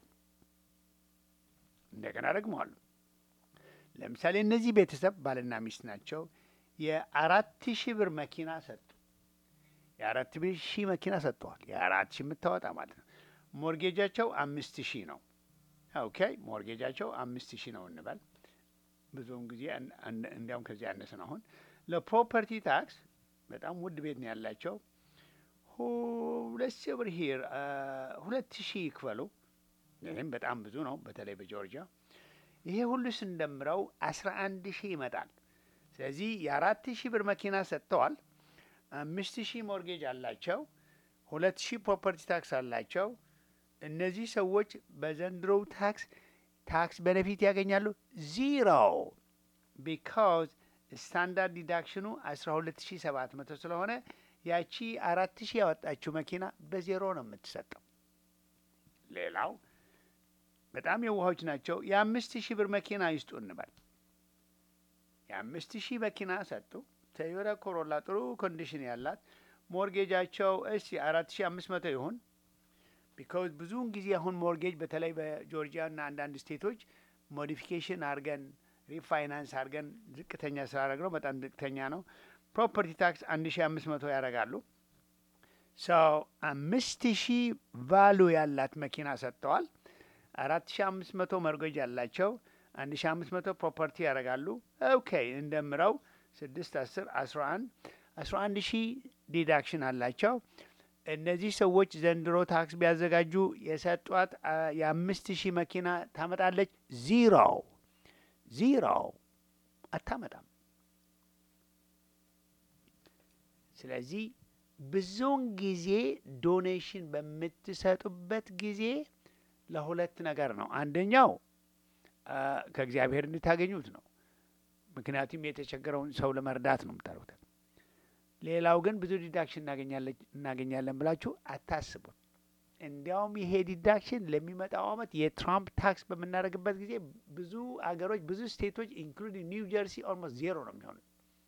እንደገና ደግመዋለሁ። ለምሳሌ እነዚህ ቤተሰብ ባልና ሚስት ናቸው። የአራት ሺህ ብር መኪና ሰጡ። የአራት ሺህ መኪና ሰጥተዋል። የአራት ሺህ የምታወጣ ማለት ነው። ሞርጌጃቸው አምስት ሺህ ነው። ኦኬ ሞርጌጃቸው አምስት ሺህ ነው እንበል። ብዙውን ጊዜ እንዲያውም ከዚህ ያነሰ ነው። አሁን ለፕሮፐርቲ ታክስ በጣም ውድ ቤት ነው ያላቸው። ሁለት ሺህ ብር ሂር ሁለት ሺህ ይክፈሉ። ይህም በጣም ብዙ ነው፣ በተለይ በጆርጂያ። ይሄ ሁሉ ስንደምረው አስራ አንድ ሺህ ይመጣል። ስለዚህ የአራት ሺህ ብር መኪና ሰጥተዋል። አምስት ሺህ ሞርጌጅ አላቸው። ሁለት ሺህ ፕሮፐርቲ ታክስ አላቸው። እነዚህ ሰዎች በዘንድሮው ታክስ ታክስ ቤኔፊት ያገኛሉ ዚሮ። ቢካዝ ስታንዳርድ ዲዳክሽኑ አስራ ሁለት ሺህ ሰባት መቶ ስለሆነ ያቺ አራት ሺህ ያወጣችው መኪና በዜሮ ነው የምትሰጠው። ሌላው በጣም የዋሆች ናቸው። የአምስት ሺህ ብር መኪና ይስጡ እንበል። የአምስት ሺህ መኪና ሰጡ። ቶዮታ ኮሮላ ጥሩ ኮንዲሽን ያላት ሞርጌጃቸው እሺ አራት ሺህ አምስት መቶ ይሁን። ቢካውዝ ብዙውን ጊዜ አሁን ሞርጌጅ በተለይ በጆርጂያ እና አንዳንድ ስቴቶች ሞዲፊኬሽን አድርገን ሪፋይናንስ አድርገን ዝቅተኛ ስላደረግ ነው በጣም ዝቅተኛ ነው። ፕሮፐርቲ ታክስ አንድ ሺህ አምስት መቶ ያደርጋሉ። ሰው አምስት ሺህ ቫሉ ያላት መኪና ሰጥተዋል። አራት ሺህ አምስት መቶ ሞርጌጅ ያላቸው አንድ ሺህ አምስት መቶ ፕሮፐርቲ ያደርጋሉ። ኦኬ እንደምረው ስድስት አስር አስራ አንድ አስራ አንድ ሺህ ዲዳክሽን አላቸው። እነዚህ ሰዎች ዘንድሮ ታክስ ቢያዘጋጁ የሰጧት የአምስት ሺህ መኪና ታመጣለች ዚሮ ዚሮ አታመጣም። ስለዚህ ብዙውን ጊዜ ዶኔሽን በምትሰጡበት ጊዜ ለሁለት ነገር ነው። አንደኛው ከእግዚአብሔር እንድታገኙት ነው። ምክንያቱም የተቸገረውን ሰው ለመርዳት ነው የምታደርጉት። ሌላው ግን ብዙ ዲዳክሽን እናገኛለን ብላችሁ አታስቡም። እንዲያውም ይሄ ዲዳክሽን ለሚመጣው አመት የትራምፕ ታክስ በምናደርግበት ጊዜ ብዙ አገሮች ብዙ ስቴቶች ኢንክሉዲንግ ኒው ጀርሲ ኦልሞስት ዜሮ ነው የሚሆኑት።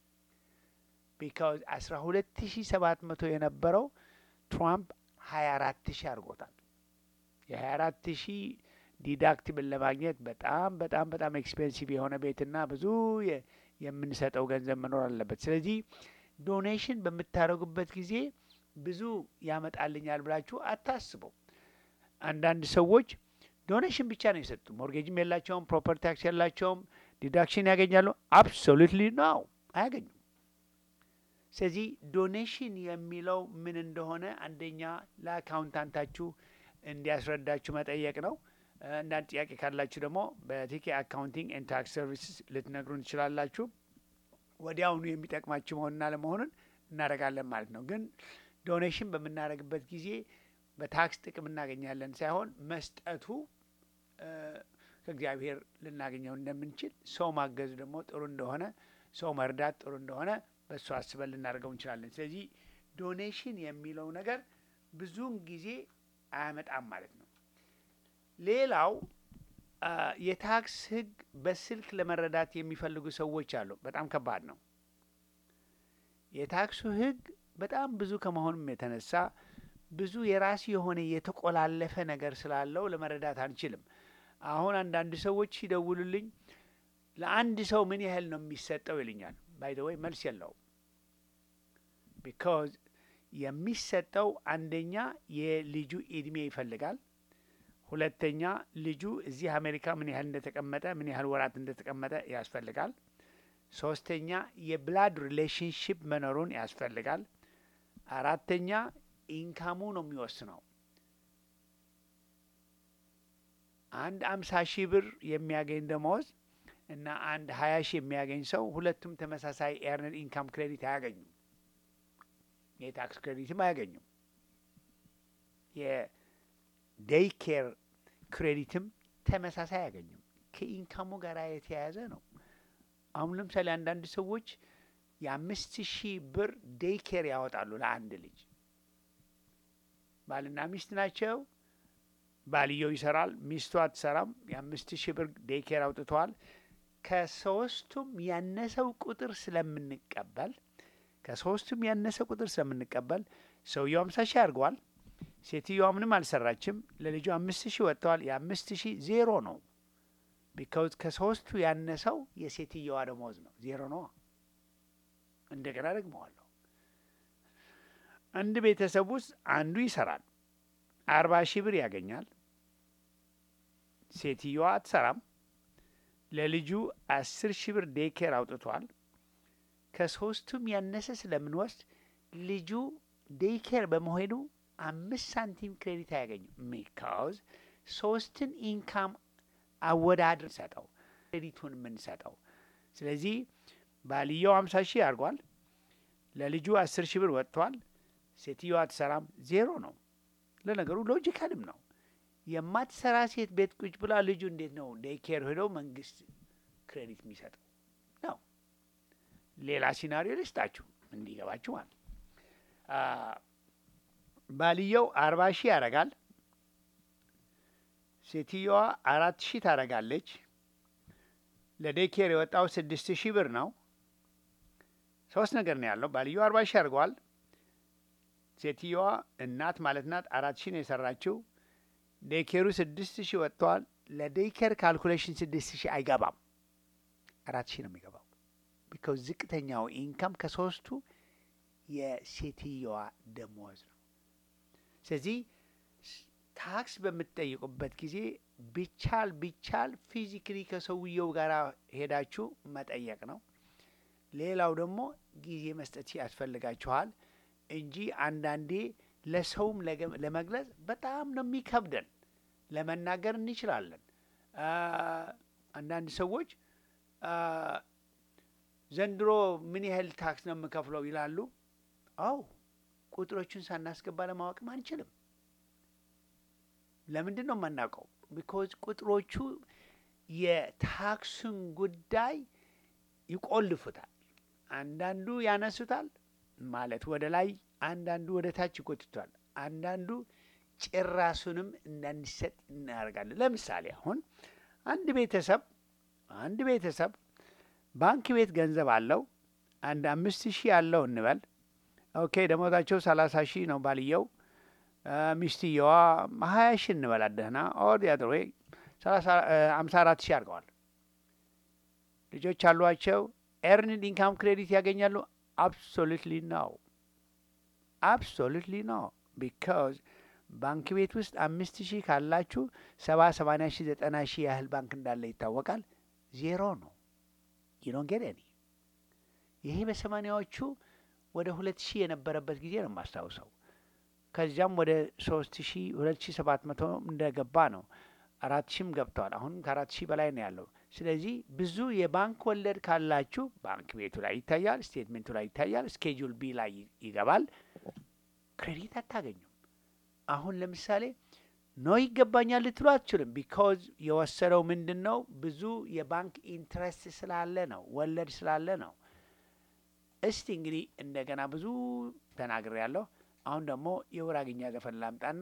ቢካውዝ አስራ ሁለት ሺህ ሰባት መቶ የነበረው ትራምፕ ሀያ አራት ሺህ አድርጎታል። የሀያ አራት ሺህ ዲዳክቲብል ለማግኘት በጣም በጣም በጣም ኤክስፔንሲቭ የሆነ ቤትና ብዙ የምንሰጠው ገንዘብ መኖር አለበት። ስለዚህ ዶኔሽን በምታደርጉበት ጊዜ ብዙ ያመጣልኛል ብላችሁ አታስበው። አንዳንድ ሰዎች ዶኔሽን ብቻ ነው የሰጡ፣ ሞርጌጅም የላቸውም፣ ፕሮፐርቲ ታክስ የላቸውም፣ ዲዳክሽን ያገኛሉ? አብሶሉትሊ ነው አያገኙም። ስለዚህ ዶኔሽን የሚለው ምን እንደሆነ አንደኛ ለአካውንታንታችሁ እንዲያስረዳችሁ መጠየቅ ነው። አንዳንድ ጥያቄ ካላችሁ ደግሞ በቲኬ አካውንቲንግ ኤንድ ታክስ ሰርቪስስ ልትነግሩን ትችላላችሁ። ወዲያውኑ የሚጠቅማችሁ መሆንና ለመሆኑን እናደርጋለን ማለት ነው። ግን ዶኔሽን በምናደርግበት ጊዜ በታክስ ጥቅም እናገኛለን ሳይሆን መስጠቱ ከእግዚአብሔር ልናገኘው እንደምንችል፣ ሰው ማገዙ ደግሞ ጥሩ እንደሆነ፣ ሰው መርዳት ጥሩ እንደሆነ በእሱ አስበን ልናደርገው እንችላለን። ስለዚህ ዶኔሽን የሚለው ነገር ብዙውን ጊዜ አያመጣም ማለት ነው። ሌላው የታክስ ሕግ በስልክ ለመረዳት የሚፈልጉ ሰዎች አሉ። በጣም ከባድ ነው። የታክሱ ሕግ በጣም ብዙ ከመሆኑም የተነሳ ብዙ የራሱ የሆነ የተቆላለፈ ነገር ስላለው ለመረዳት አንችልም። አሁን አንዳንድ ሰዎች ሲደውሉልኝ ለአንድ ሰው ምን ያህል ነው የሚሰጠው ይልኛል። ባይ ዘ ወይ መልስ የለውም። ቢካዝ የሚሰጠው አንደኛ የልጁ እድሜ ይፈልጋል። ሁለተኛ ልጁ እዚህ አሜሪካ ምን ያህል እንደተቀመጠ ምን ያህል ወራት እንደተቀመጠ ያስፈልጋል። ሶስተኛ የብላድ ሪሌሽንሽፕ መኖሩን ያስፈልጋል። አራተኛ ኢንካሙ ነው የሚወስነው። አንድ አምሳ ሺህ ብር የሚያገኝ ደመወዝ እና አንድ ሀያ ሺህ የሚያገኝ ሰው ሁለቱም ተመሳሳይ ኤርነድ ኢንካም ክሬዲት አያገኙም። የታክስ ክሬዲትም አያገኙም። የዴይ ኬር ክሬዲትም ተመሳሳይ አያገኙም። ከኢንካሙ ጋር የተያያዘ ነው። አሁን ለምሳሌ አንዳንድ ሰዎች የአምስት ሺህ ብር ዴይ ኬር ያወጣሉ ለአንድ ልጅ። ባልና ሚስት ናቸው። ባልየው ይሰራል፣ ሚስቱ አትሰራም። የአምስት ሺህ ብር ዴይ ኬር አውጥተዋል። ከሶስቱም ያነሰው ቁጥር ስለምንቀበል ከሶስቱም ያነሰ ቁጥር ስለምንቀበል ሰውየው አምሳ ሺህ አድርገዋል። ሴትዮዋ ምንም አልሰራችም። ለልጁ አምስት ሺህ ወጥተዋል። የአምስት ሺህ ዜሮ ነው። ቢካውዝ ከሶስቱ ያነሰው የሴትዮዋ ደሞዝ ነው። ዜሮ ነው። እንደገና ደግመዋለሁ። አንድ ቤተሰብ ውስጥ አንዱ ይሰራል፣ አርባ ሺህ ብር ያገኛል። ሴትዮዋ አትሰራም። ለልጁ አስር ሺህ ብር ዴይ ኬር አውጥቷል። ከሶስቱም ያነሰ ስለምንወስድ ልጁ ዴይኬር በመሄዱ አምስት ሳንቲም ክሬዲት አያገኝም። ሚካውዝ ሶስትን ኢንካም አወዳድር ሰጠው ክሬዲቱን የምንሰጠው። ስለዚህ ባልየው አምሳ ሺህ አድርጓል። ለልጁ አስር ሺህ ብር ወጥቷል። ሴትዮዋ አትሰራም፣ ዜሮ ነው። ለነገሩ ሎጂካልም ነው። የማትሰራ ሴት ቤት ቁጭ ብላ ልጁ እንዴት ነው ዴይኬር ሄደው መንግስት ክሬዲት የሚሰጠው ነው? ሌላ ሲናሪዮ ልስጣችሁ እንዲገባችሁ ማለት ባልየው አርባ ሺህ ያደርጋል። ሴትዮዋ አራት ሺህ ታደርጋለች። ለዴይኬር የወጣው ስድስት ሺህ ብር ነው። ሶስት ነገር ነው ያለው። ባልየው አርባ ሺህ አድርገዋል። ሴትዮዋ እናት ማለት ናት አራት ሺህ ነው የሰራችው። ዴይኬሩ ስድስት ሺህ ወጥተዋል። ለዴይኬር ካልኩሌሽን ስድስት ሺህ አይገባም፣ አራት ሺህ ነው የሚገባው። ቢካውዝ ዝቅተኛው ኢንካም ከሶስቱ የሴትዮዋ ደሞዝ ነው። ስለዚህ ታክስ በምትጠይቁበት ጊዜ ቢቻል ቢቻል ፊዚክሊ ከሰውየው ጋር ሄዳችሁ መጠየቅ ነው። ሌላው ደግሞ ጊዜ መስጠት ያስፈልጋችኋል እንጂ አንዳንዴ ለሰውም ለመግለጽ በጣም ነው የሚከብደን። ለመናገር እንችላለን። አንዳንድ ሰዎች ዘንድሮ ምን ያህል ታክስ ነው የምከፍለው ይላሉ። አው ቁጥሮቹን ሳናስገባ ለማወቅም አንችልም። ለምንድን ነው የማናውቀው? ቢኮዝ ቁጥሮቹ የታክሱን ጉዳይ ይቆልፉታል። አንዳንዱ ያነሱታል ማለት ወደ ላይ፣ አንዳንዱ ወደ ታች ይጎትቷል፣ አንዳንዱ ጭራሱንም እንዳንሰጥ እናደርጋለን። ለምሳሌ አሁን አንድ ቤተሰብ አንድ ቤተሰብ ባንክ ቤት ገንዘብ አለው። አንድ አምስት ሺህ ያለው እንበል። ኦኬ ደሞዛቸው ሰላሳ ሺህ ነው ባልየው። ሚስትየዋ ሀያ ሺህ እንበል አደህና ኦር ያድሮ አምሳ አራት ሺህ አድርገዋል። ልጆች አሏቸው። ኤርንድ ኢንካም ክሬዲት ያገኛሉ? አብሶሉትሊ ነው፣ አብሶሉትሊ ነው። ቢካዝ ባንክ ቤት ውስጥ አምስት ሺህ ካላችሁ ሰባ ሰማንያ ሺህ ዘጠና ሺህ ያህል ባንክ እንዳለ ይታወቃል። ዜሮ ነው። ዩዶን ጌት ኤኒ። ይሄ በሰማኒያዎቹ ወደ ሁለት ሺህ የነበረበት ጊዜ ነው የማስታውሰው። ከዚያም ወደ ሶስት ሺህ ሁለት ሺህ ሰባት መቶ እንደገባ ነው። አራት ሺህም ገብተዋል። አሁን ከአራት ሺህ በላይ ነው ያለው። ስለዚህ ብዙ የባንክ ወለድ ካላችሁ ባንክ ቤቱ ላይ ይታያል፣ ስቴትሜንቱ ላይ ይታያል፣ ስኬጁል ቢ ላይ ይገባል። ክሬዲት አታገኙም። አሁን ለምሳሌ ኖ ይገባኛል ልትሉ አትችልም። ቢካዝ የወሰደው ምንድን ነው? ብዙ የባንክ ኢንትረስት ስላለ ነው፣ ወለድ ስላለ ነው። እስቲ እንግዲህ እንደገና ብዙ ተናግሬ ያለሁ። አሁን ደግሞ የጉራግኛ ዘፈን ላምጣና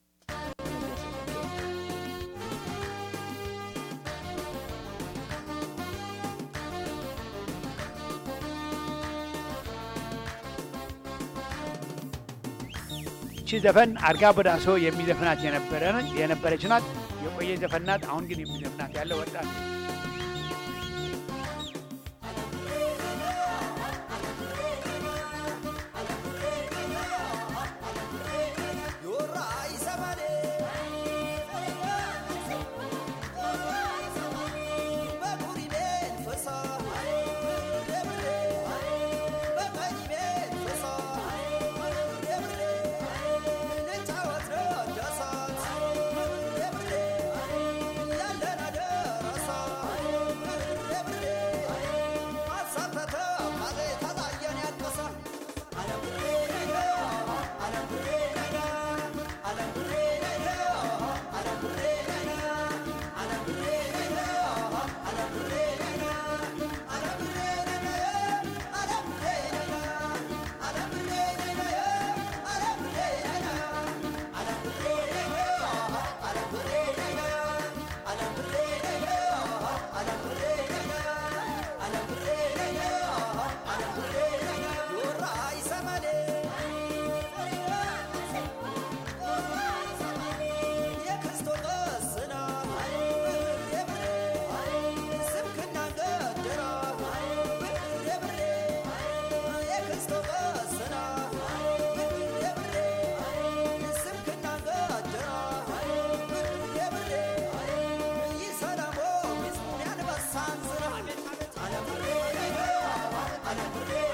እቺ ዘፈን አርጋ በዳሶ የሚዘፍናት የነበረች ናት። የቆየ ዘፈን ናት። አሁን ግን የሚዘፍናት ያለ ወጣት I'm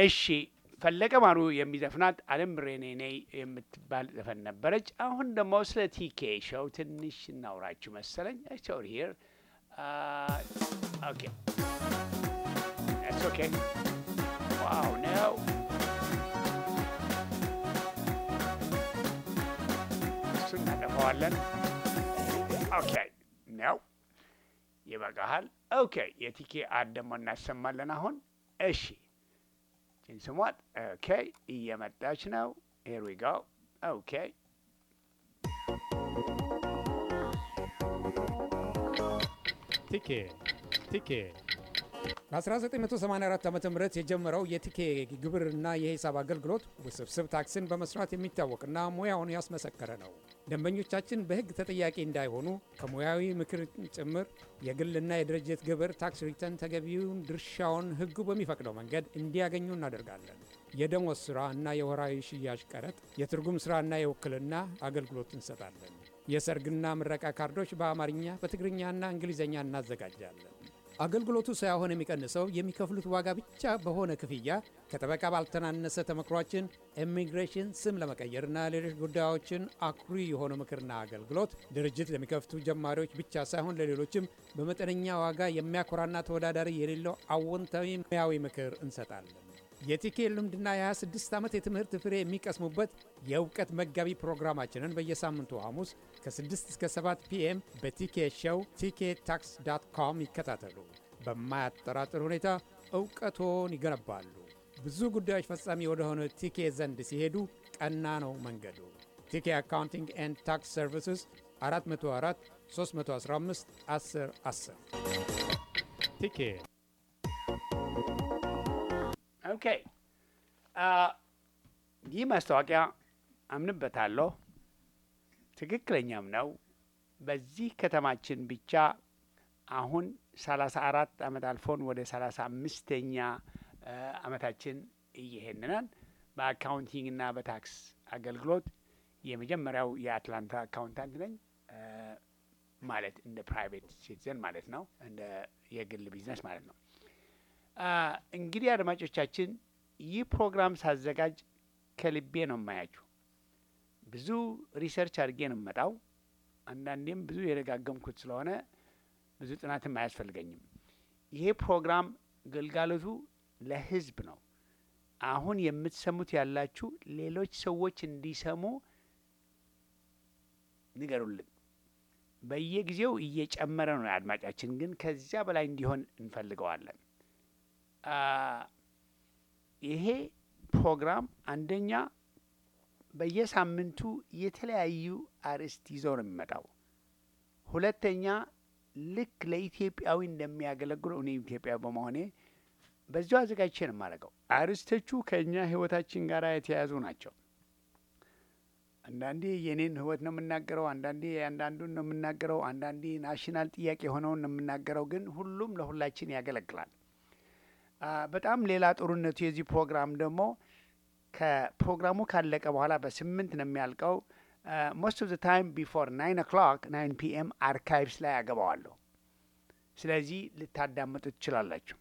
እሺ ፈለቀ ማሩ የሚዘፍናት አለም ብሬኔ ነይ የምትባል ዘፈን ነበረች። አሁን ደግሞ ስለ ቲኬ ሾው ትንሽ እናውራችሁ መሰለኝ። ኢትስ ኦቨር ሂር ኦኬ ኢትስ ኦኬ ዋው ነው እሱን እናጠፋዋለን። ኦኬ ነው ይበቃሃል። ኦኬ የቲኬ አድ ደግሞ እናሰማለን አሁን። እሺ ስሟት። ኦኬ እየመጣች ነው። ሄር ዊ ጎ ኦኬ ቲኬ ቲኬ በ1984 ዓ ም የጀመረው የቲኬ ግብርና የሂሳብ አገልግሎት ውስብስብ ታክስን በመስራት የሚታወቅና ሙያውን ያስመሰከረ ነው። ደንበኞቻችን በሕግ ተጠያቂ እንዳይሆኑ ከሙያዊ ምክር ጭምር የግልና የድርጅት ግብር ታክስ ሪተርን ተገቢውን ድርሻውን ሕጉ በሚፈቅደው መንገድ እንዲያገኙ እናደርጋለን። የደሞዝ ሥራ እና የወራዊ ሽያጭ ቀረጥ፣ የትርጉም ሥራና የውክልና አገልግሎት እንሰጣለን። የሰርግና ምረቃ ካርዶች በአማርኛ በትግርኛና እንግሊዝኛ እናዘጋጃለን። አገልግሎቱ ሳይሆን የሚቀንሰው የሚከፍሉት ዋጋ ብቻ በሆነ ክፍያ ከጠበቃ ባልተናነሰ ተመክሯችን ኢሚግሬሽን ስም ለመቀየርና ሌሎች ጉዳዮችን አኩሪ የሆነ ምክርና አገልግሎት ድርጅት ለሚከፍቱ ጀማሪዎች ብቻ ሳይሆን ለሌሎችም በመጠነኛ ዋጋ የሚያኮራና ተወዳዳሪ የሌለው አዎንታዊ ሙያዊ ምክር እንሰጣለን። የቲኬ ልምድና የ26 ዓመት የትምህርት ፍሬ የሚቀስሙበት የእውቀት መጋቢ ፕሮግራማችንን በየሳምንቱ ሐሙስ ከ6 እስከ ሰባት ፒኤም በቲኬ ሾው ቲኬ ታክስ ዳት ኮም ይከታተሉ። በማያጠራጥር ሁኔታ እውቀቶን ይገነባሉ። ብዙ ጉዳዮች ፈጻሚ ወደሆነ ቲኬ ዘንድ ሲሄዱ ቀና ነው መንገዱ። ቲኬ አካውንቲንግ ኤንድ ታክስ ሰርቪስስ አራት መቶ አራት ሶስት መቶ አስራ አምስት አስር አስር ቲኬ ኦኬ ይህ ማስታወቂያ አምንበታለሁ፣ ትክክለኛም ነው። በዚህ ከተማችን ብቻ አሁን ሰላሳ አራት ዓመት አልፎን ወደ ሰላሳ አምስተኛ ዓመታችን እየሄድን በአካውንቲንግና በታክስ አገልግሎት የመጀመሪያው የአትላንታ አካውንታንት ነኝ። ማለት እንደ ፕራይቬት ሲቲዘን ማለት ነው፣ እንደ የግል ቢዝነስ ማለት ነው። እንግዲህ አድማጮቻችን ይህ ፕሮግራም ሳዘጋጅ ከልቤ ነው የማያችሁ። ብዙ ሪሰርች አድርጌ ነው የምመጣው። አንዳንዴም ብዙ የደጋገምኩት ስለሆነ ብዙ ጥናትም አያስፈልገኝም። ይሄ ፕሮግራም ግልጋሎቱ ለሕዝብ ነው። አሁን የምትሰሙት ያላችሁ ሌሎች ሰዎች እንዲሰሙ ንገሩልን። በየጊዜው እየጨመረ ነው አድማጫችን፣ ግን ከዚያ በላይ እንዲሆን እንፈልገዋለን። ይሄ ፕሮግራም አንደኛ በየሳምንቱ የተለያዩ አርዕስት ይዞ ነው የሚመጣው። ሁለተኛ ልክ ለኢትዮጵያዊ እንደሚያገለግሉ እኔ ኢትዮጵያዊ በመሆኔ በዚሁ አዘጋጅቼ ነው የማደርገው። አርዕስቶቹ ከእኛ ህይወታችን ጋር የተያያዙ ናቸው። አንዳንዴ የኔን ህይወት ነው የምናገረው፣ አንዳንዴ አንዳንዱን ነው የምናገረው፣ አንዳንዴ ናሽናል ጥያቄ የሆነውን ነው የምናገረው። ግን ሁሉም ለሁላችን ያገለግላል። በጣም ሌላ ጥሩነቱ የዚህ ፕሮግራም ደግሞ ከፕሮግራሙ ካለቀ በኋላ በስምንት ነው የሚያልቀው። ሞስት ኦፍ ዘ ታይም ቢፎር ናይን ኦክሎክ ናይን ፒኤም አርካይቭስ ላይ ያገባዋለሁ። ስለዚህ ልታዳምጡ ትችላላችሁ።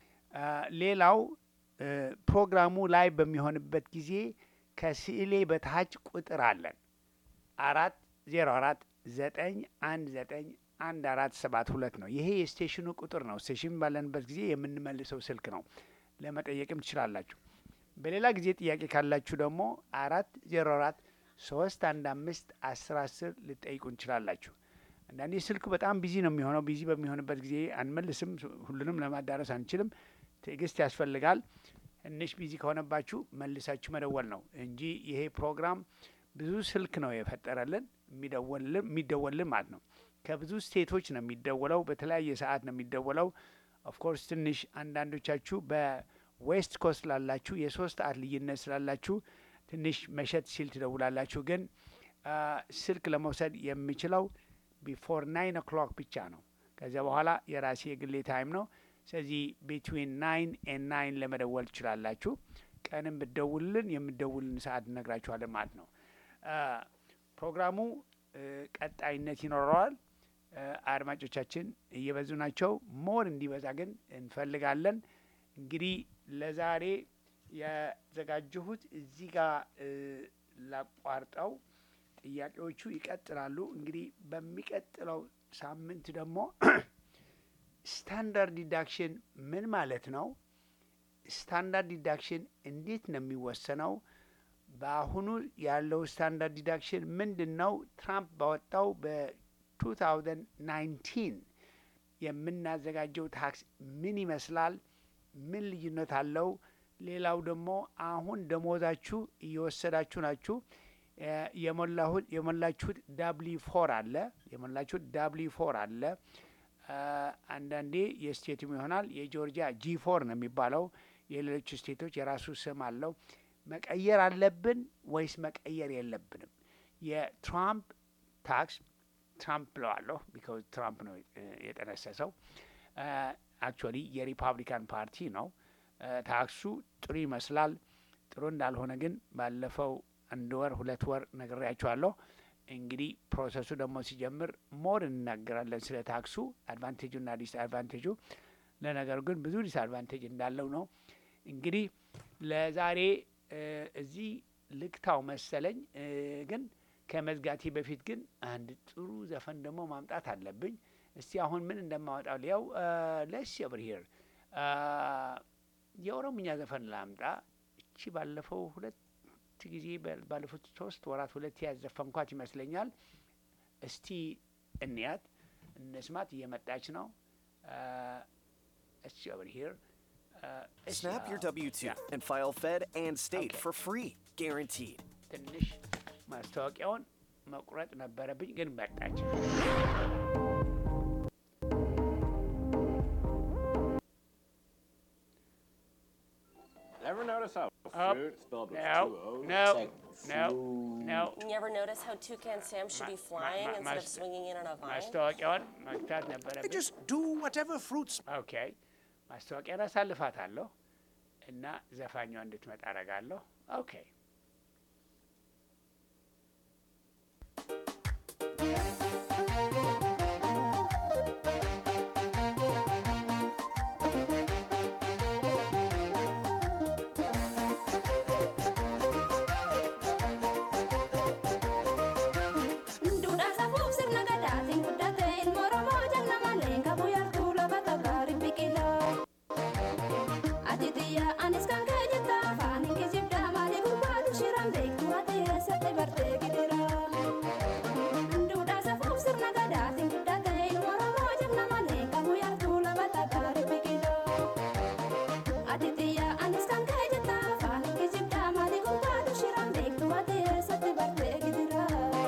ሌላው ፕሮግራሙ ላይ በሚሆንበት ጊዜ ከስዕሌ በታች ቁጥር አለን አራት ዜሮ አራት ዘጠኝ አንድ ዘጠኝ አንድ አራት ሰባት ሁለት ነው። ይሄ የስቴሽኑ ቁጥር ነው። ስቴሽን ባለንበት ጊዜ የምንመልሰው ስልክ ነው። ለመጠየቅም ትችላላችሁ። በሌላ ጊዜ ጥያቄ ካላችሁ ደግሞ አራት ዜሮ አራት ሶስት አንድ አምስት አስር አስር ልጠይቁ እንችላላችሁ። አንዳንዴ ስልኩ በጣም ቢዚ ነው የሚሆነው። ቢዚ በሚሆንበት ጊዜ አንመልስም። ሁሉንም ለማዳረስ አንችልም። ትዕግስት ያስፈልጋል። ትንሽ ቢዚ ከሆነባችሁ መልሳችሁ መደወል ነው እንጂ ይሄ ፕሮግራም ብዙ ስልክ ነው የፈጠረልን የሚደወልልን የሚደወልልን ማለት ነው። ከብዙ ስቴቶች ነው የሚደወለው። በተለያየ ሰዓት ነው የሚደወለው። ኦፍኮርስ ትንሽ አንዳንዶቻችሁ በዌስት ኮስት ላላችሁ የሶስት ሰዓት ልዩነት ስላላችሁ ትንሽ መሸት ሲል ትደውላላችሁ። ግን ስልክ ለመውሰድ የሚችለው ቢፎር ናይን ኦክሎክ ብቻ ነው። ከዚያ በኋላ የራሴ የግሌ ታይም ነው። ስለዚህ ቢትዊን ናይን ኤን ናይን ለመደወል ትችላላችሁ። ቀንም ብትደውሉልን የምትደውሉልን ሰዓት እነግራችኋለን ማለት ነው። ፕሮግራሙ ቀጣይነት ይኖረዋል። አድማጮቻችን እየበዙ ናቸው። ሞር እንዲበዛ ግን እንፈልጋለን። እንግዲህ ለዛሬ ያዘጋጀሁት እዚህ ጋር ላቋርጠው። ጥያቄዎቹ ይቀጥላሉ። እንግዲህ በሚቀጥለው ሳምንት ደግሞ ስታንዳርድ ዲዳክሽን ምን ማለት ነው? ስታንዳርድ ዲዳክሽን እንዴት ነው የሚወሰነው? በአሁኑ ያለው ስታንዳርድ ዲዳክሽን ምንድን ነው? ትራምፕ ባወጣው በ2019 የምናዘጋጀው ታክስ ምን ይመስላል? ምን ልዩነት አለው? ሌላው ደግሞ አሁን ደሞዛችሁ እየወሰዳችሁ ናችሁ የሞላችሁት ዳብሊ ፎር አለ የሞላችሁት ዳብሊ ፎር አለ። አንዳንዴ የስቴትም ይሆናል። የጆርጂያ ጂ ፎር ነው የሚባለው። የሌሎች ስቴቶች የራሱ ስም አለው። መቀየር አለብን ወይስ መቀየር የለብንም? የትራምፕ ታክስ ትራምፕ ብለዋለሁ ቢካዝ ትራምፕ ነው የጠነሰሰው። አክቹዋሊ የሪፐብሊካን ፓርቲ ነው። ታክሱ ጥሩ ይመስላል። ጥሩ እንዳልሆነ ግን ባለፈው አንድ ወር ሁለት ወር ነግሬያቸዋለሁ። እንግዲህ ፕሮሰሱ ደግሞ ሲጀምር ሞር እንናገራለን ስለ ታክሱ አድቫንቴጁና ዲስ አድቫንቴጁ። ለነገሩ ግን ብዙ ዲስ አድቫንቴጅ እንዳለው ነው። እንግዲህ ለዛሬ እዚህ ልክታው መሰለኝ። ግን ከመዝጋቴ በፊት ግን አንድ ጥሩ ዘፈን ደግሞ ማምጣት አለብኝ። እስቲ አሁን ምን እንደማወጣው ሊያው ለስ ኦቨር ሂር የኦሮምኛ ዘፈን ላምጣ። እቺ ባለፈው ሁለት ጊዜ ባለፉት ሶስት ወራት ሁለት ያዘፈንኳት ይመስለኛል። እስቲ እንያት እንስማት። እየመጣች ነው። እስቲ ኦቨር ሂር Snap your W two and file Fed and state Okay. for free, guaranteed. ትንሽ ማስታወቂያውን መቁረጥ ነበረብኝ ግን መጣች። Ever notice how Up. fruit spelled with No, two O's? no, Like no, no. You ever notice how Toucan Sam should be Ma- flying ma- ma- instead of mas- swinging in on a vine? ማስታወቂያውን መግታት I ነበረብኝ። just do whatever fruits. ኦኬ ማስታወቂያን አሳልፋታለሁ እና ዘፋኟ እንድትመጣ አረጋለሁ። ኦኬ Anis kan kejita, fani kejibda, mali gubadu shiram dek tuate sate barte gidera. Duda sa fusir nagada, tingkuda tain moro mojak namane kamu yar tula bata kari pikida. Aditya anis kan kejita, fani kejibda, mali gubadu shiram dek tuate sate barte gidera.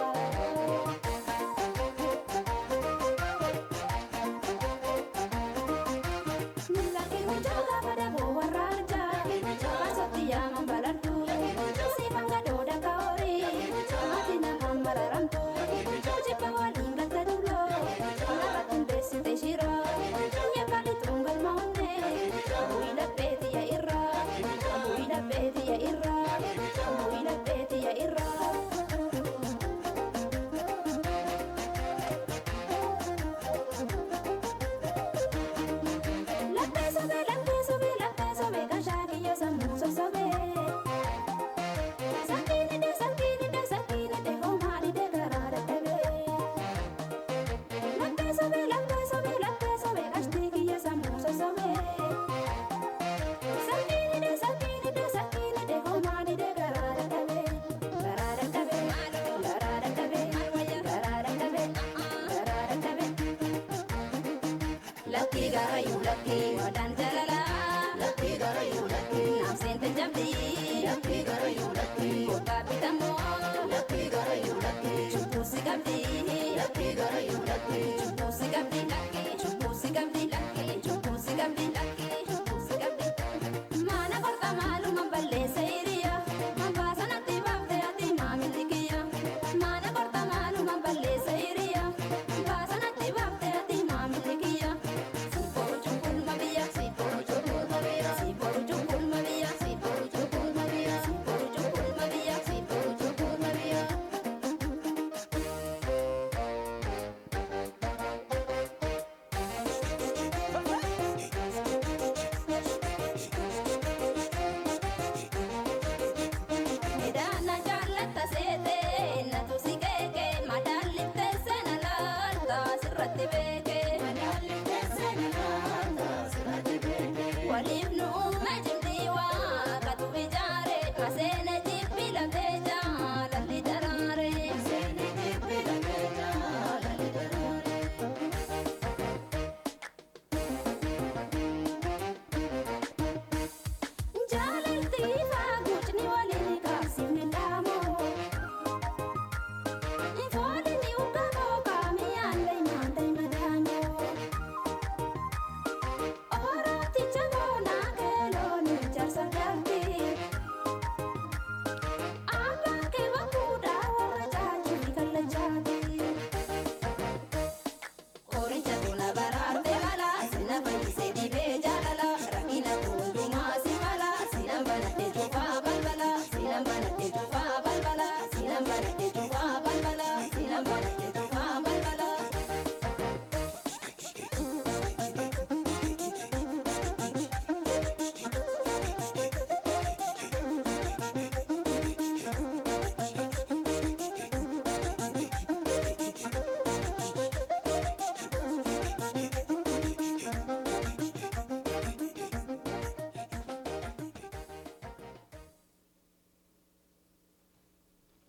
Nilaki mujaga pada buah raja, pasatya membalartu, si bangga doda kaori, mati nakam balaramtu, uji pawaling gata dulu, naratin desi teshira, nyakali tunggal maune, buila peti ya ira, buila peti ya ira, buila peti ya ira. Latte sobe, latte sobe, latte sobe, kashaki yo samuso sobe. Sakini de, sakini de, sakini de, homari de garara tebe. Latte sobe, latte sobe, latte sobe, kashtiki yo samuso sobe. Sakini de, sakini de, sakini de, homari de garara tebe. Garara tebe, garara tebe, garara tebe, garara tebe. Lucky garayu lucky wadan jalala lucky garayu lucky nam sente jabdi lucky garayu lucky kota pitamo lucky garayu lucky chupu sigabdi lucky garayu lucky chupu sigabdi lucky chupu sigabdi lucky chupu sigabdi lucky chupu sigabdi mana korta malu mamballe seiriya mambasa nati babde ati mamilikiya mana korta malu mamballe seiriya mambasa nati babde ati mamilikiya Siporo chukul mabia, siporo chukul mabia, siporo chukul mabia, siporo chukul mabia, siporo chukul mabia, siporo chukul mabia.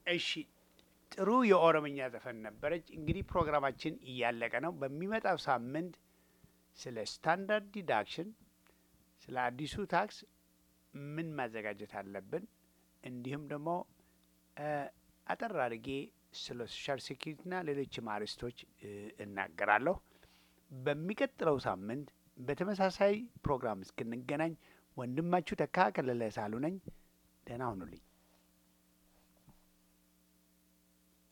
እሺ ጥሩ የኦሮምኛ ዘፈን ነበረች። እንግዲህ ፕሮግራማችን እያለቀ ነው። በሚመጣው ሳምንት ስለ ስታንዳርድ ዲዳክሽን፣ ስለ አዲሱ ታክስ ምን ማዘጋጀት አለብን፣ እንዲሁም ደግሞ አጠር አድርጌ ስለ ሶሻል ሴኪሪቲና ሌሎችም አርዕስቶች እናገራለሁ። በሚቀጥለው ሳምንት በተመሳሳይ ፕሮግራም እስክንገናኝ ወንድማችሁ ተካ ከለለ ሳሉ ነኝ። ደህና ሁኑልኝ።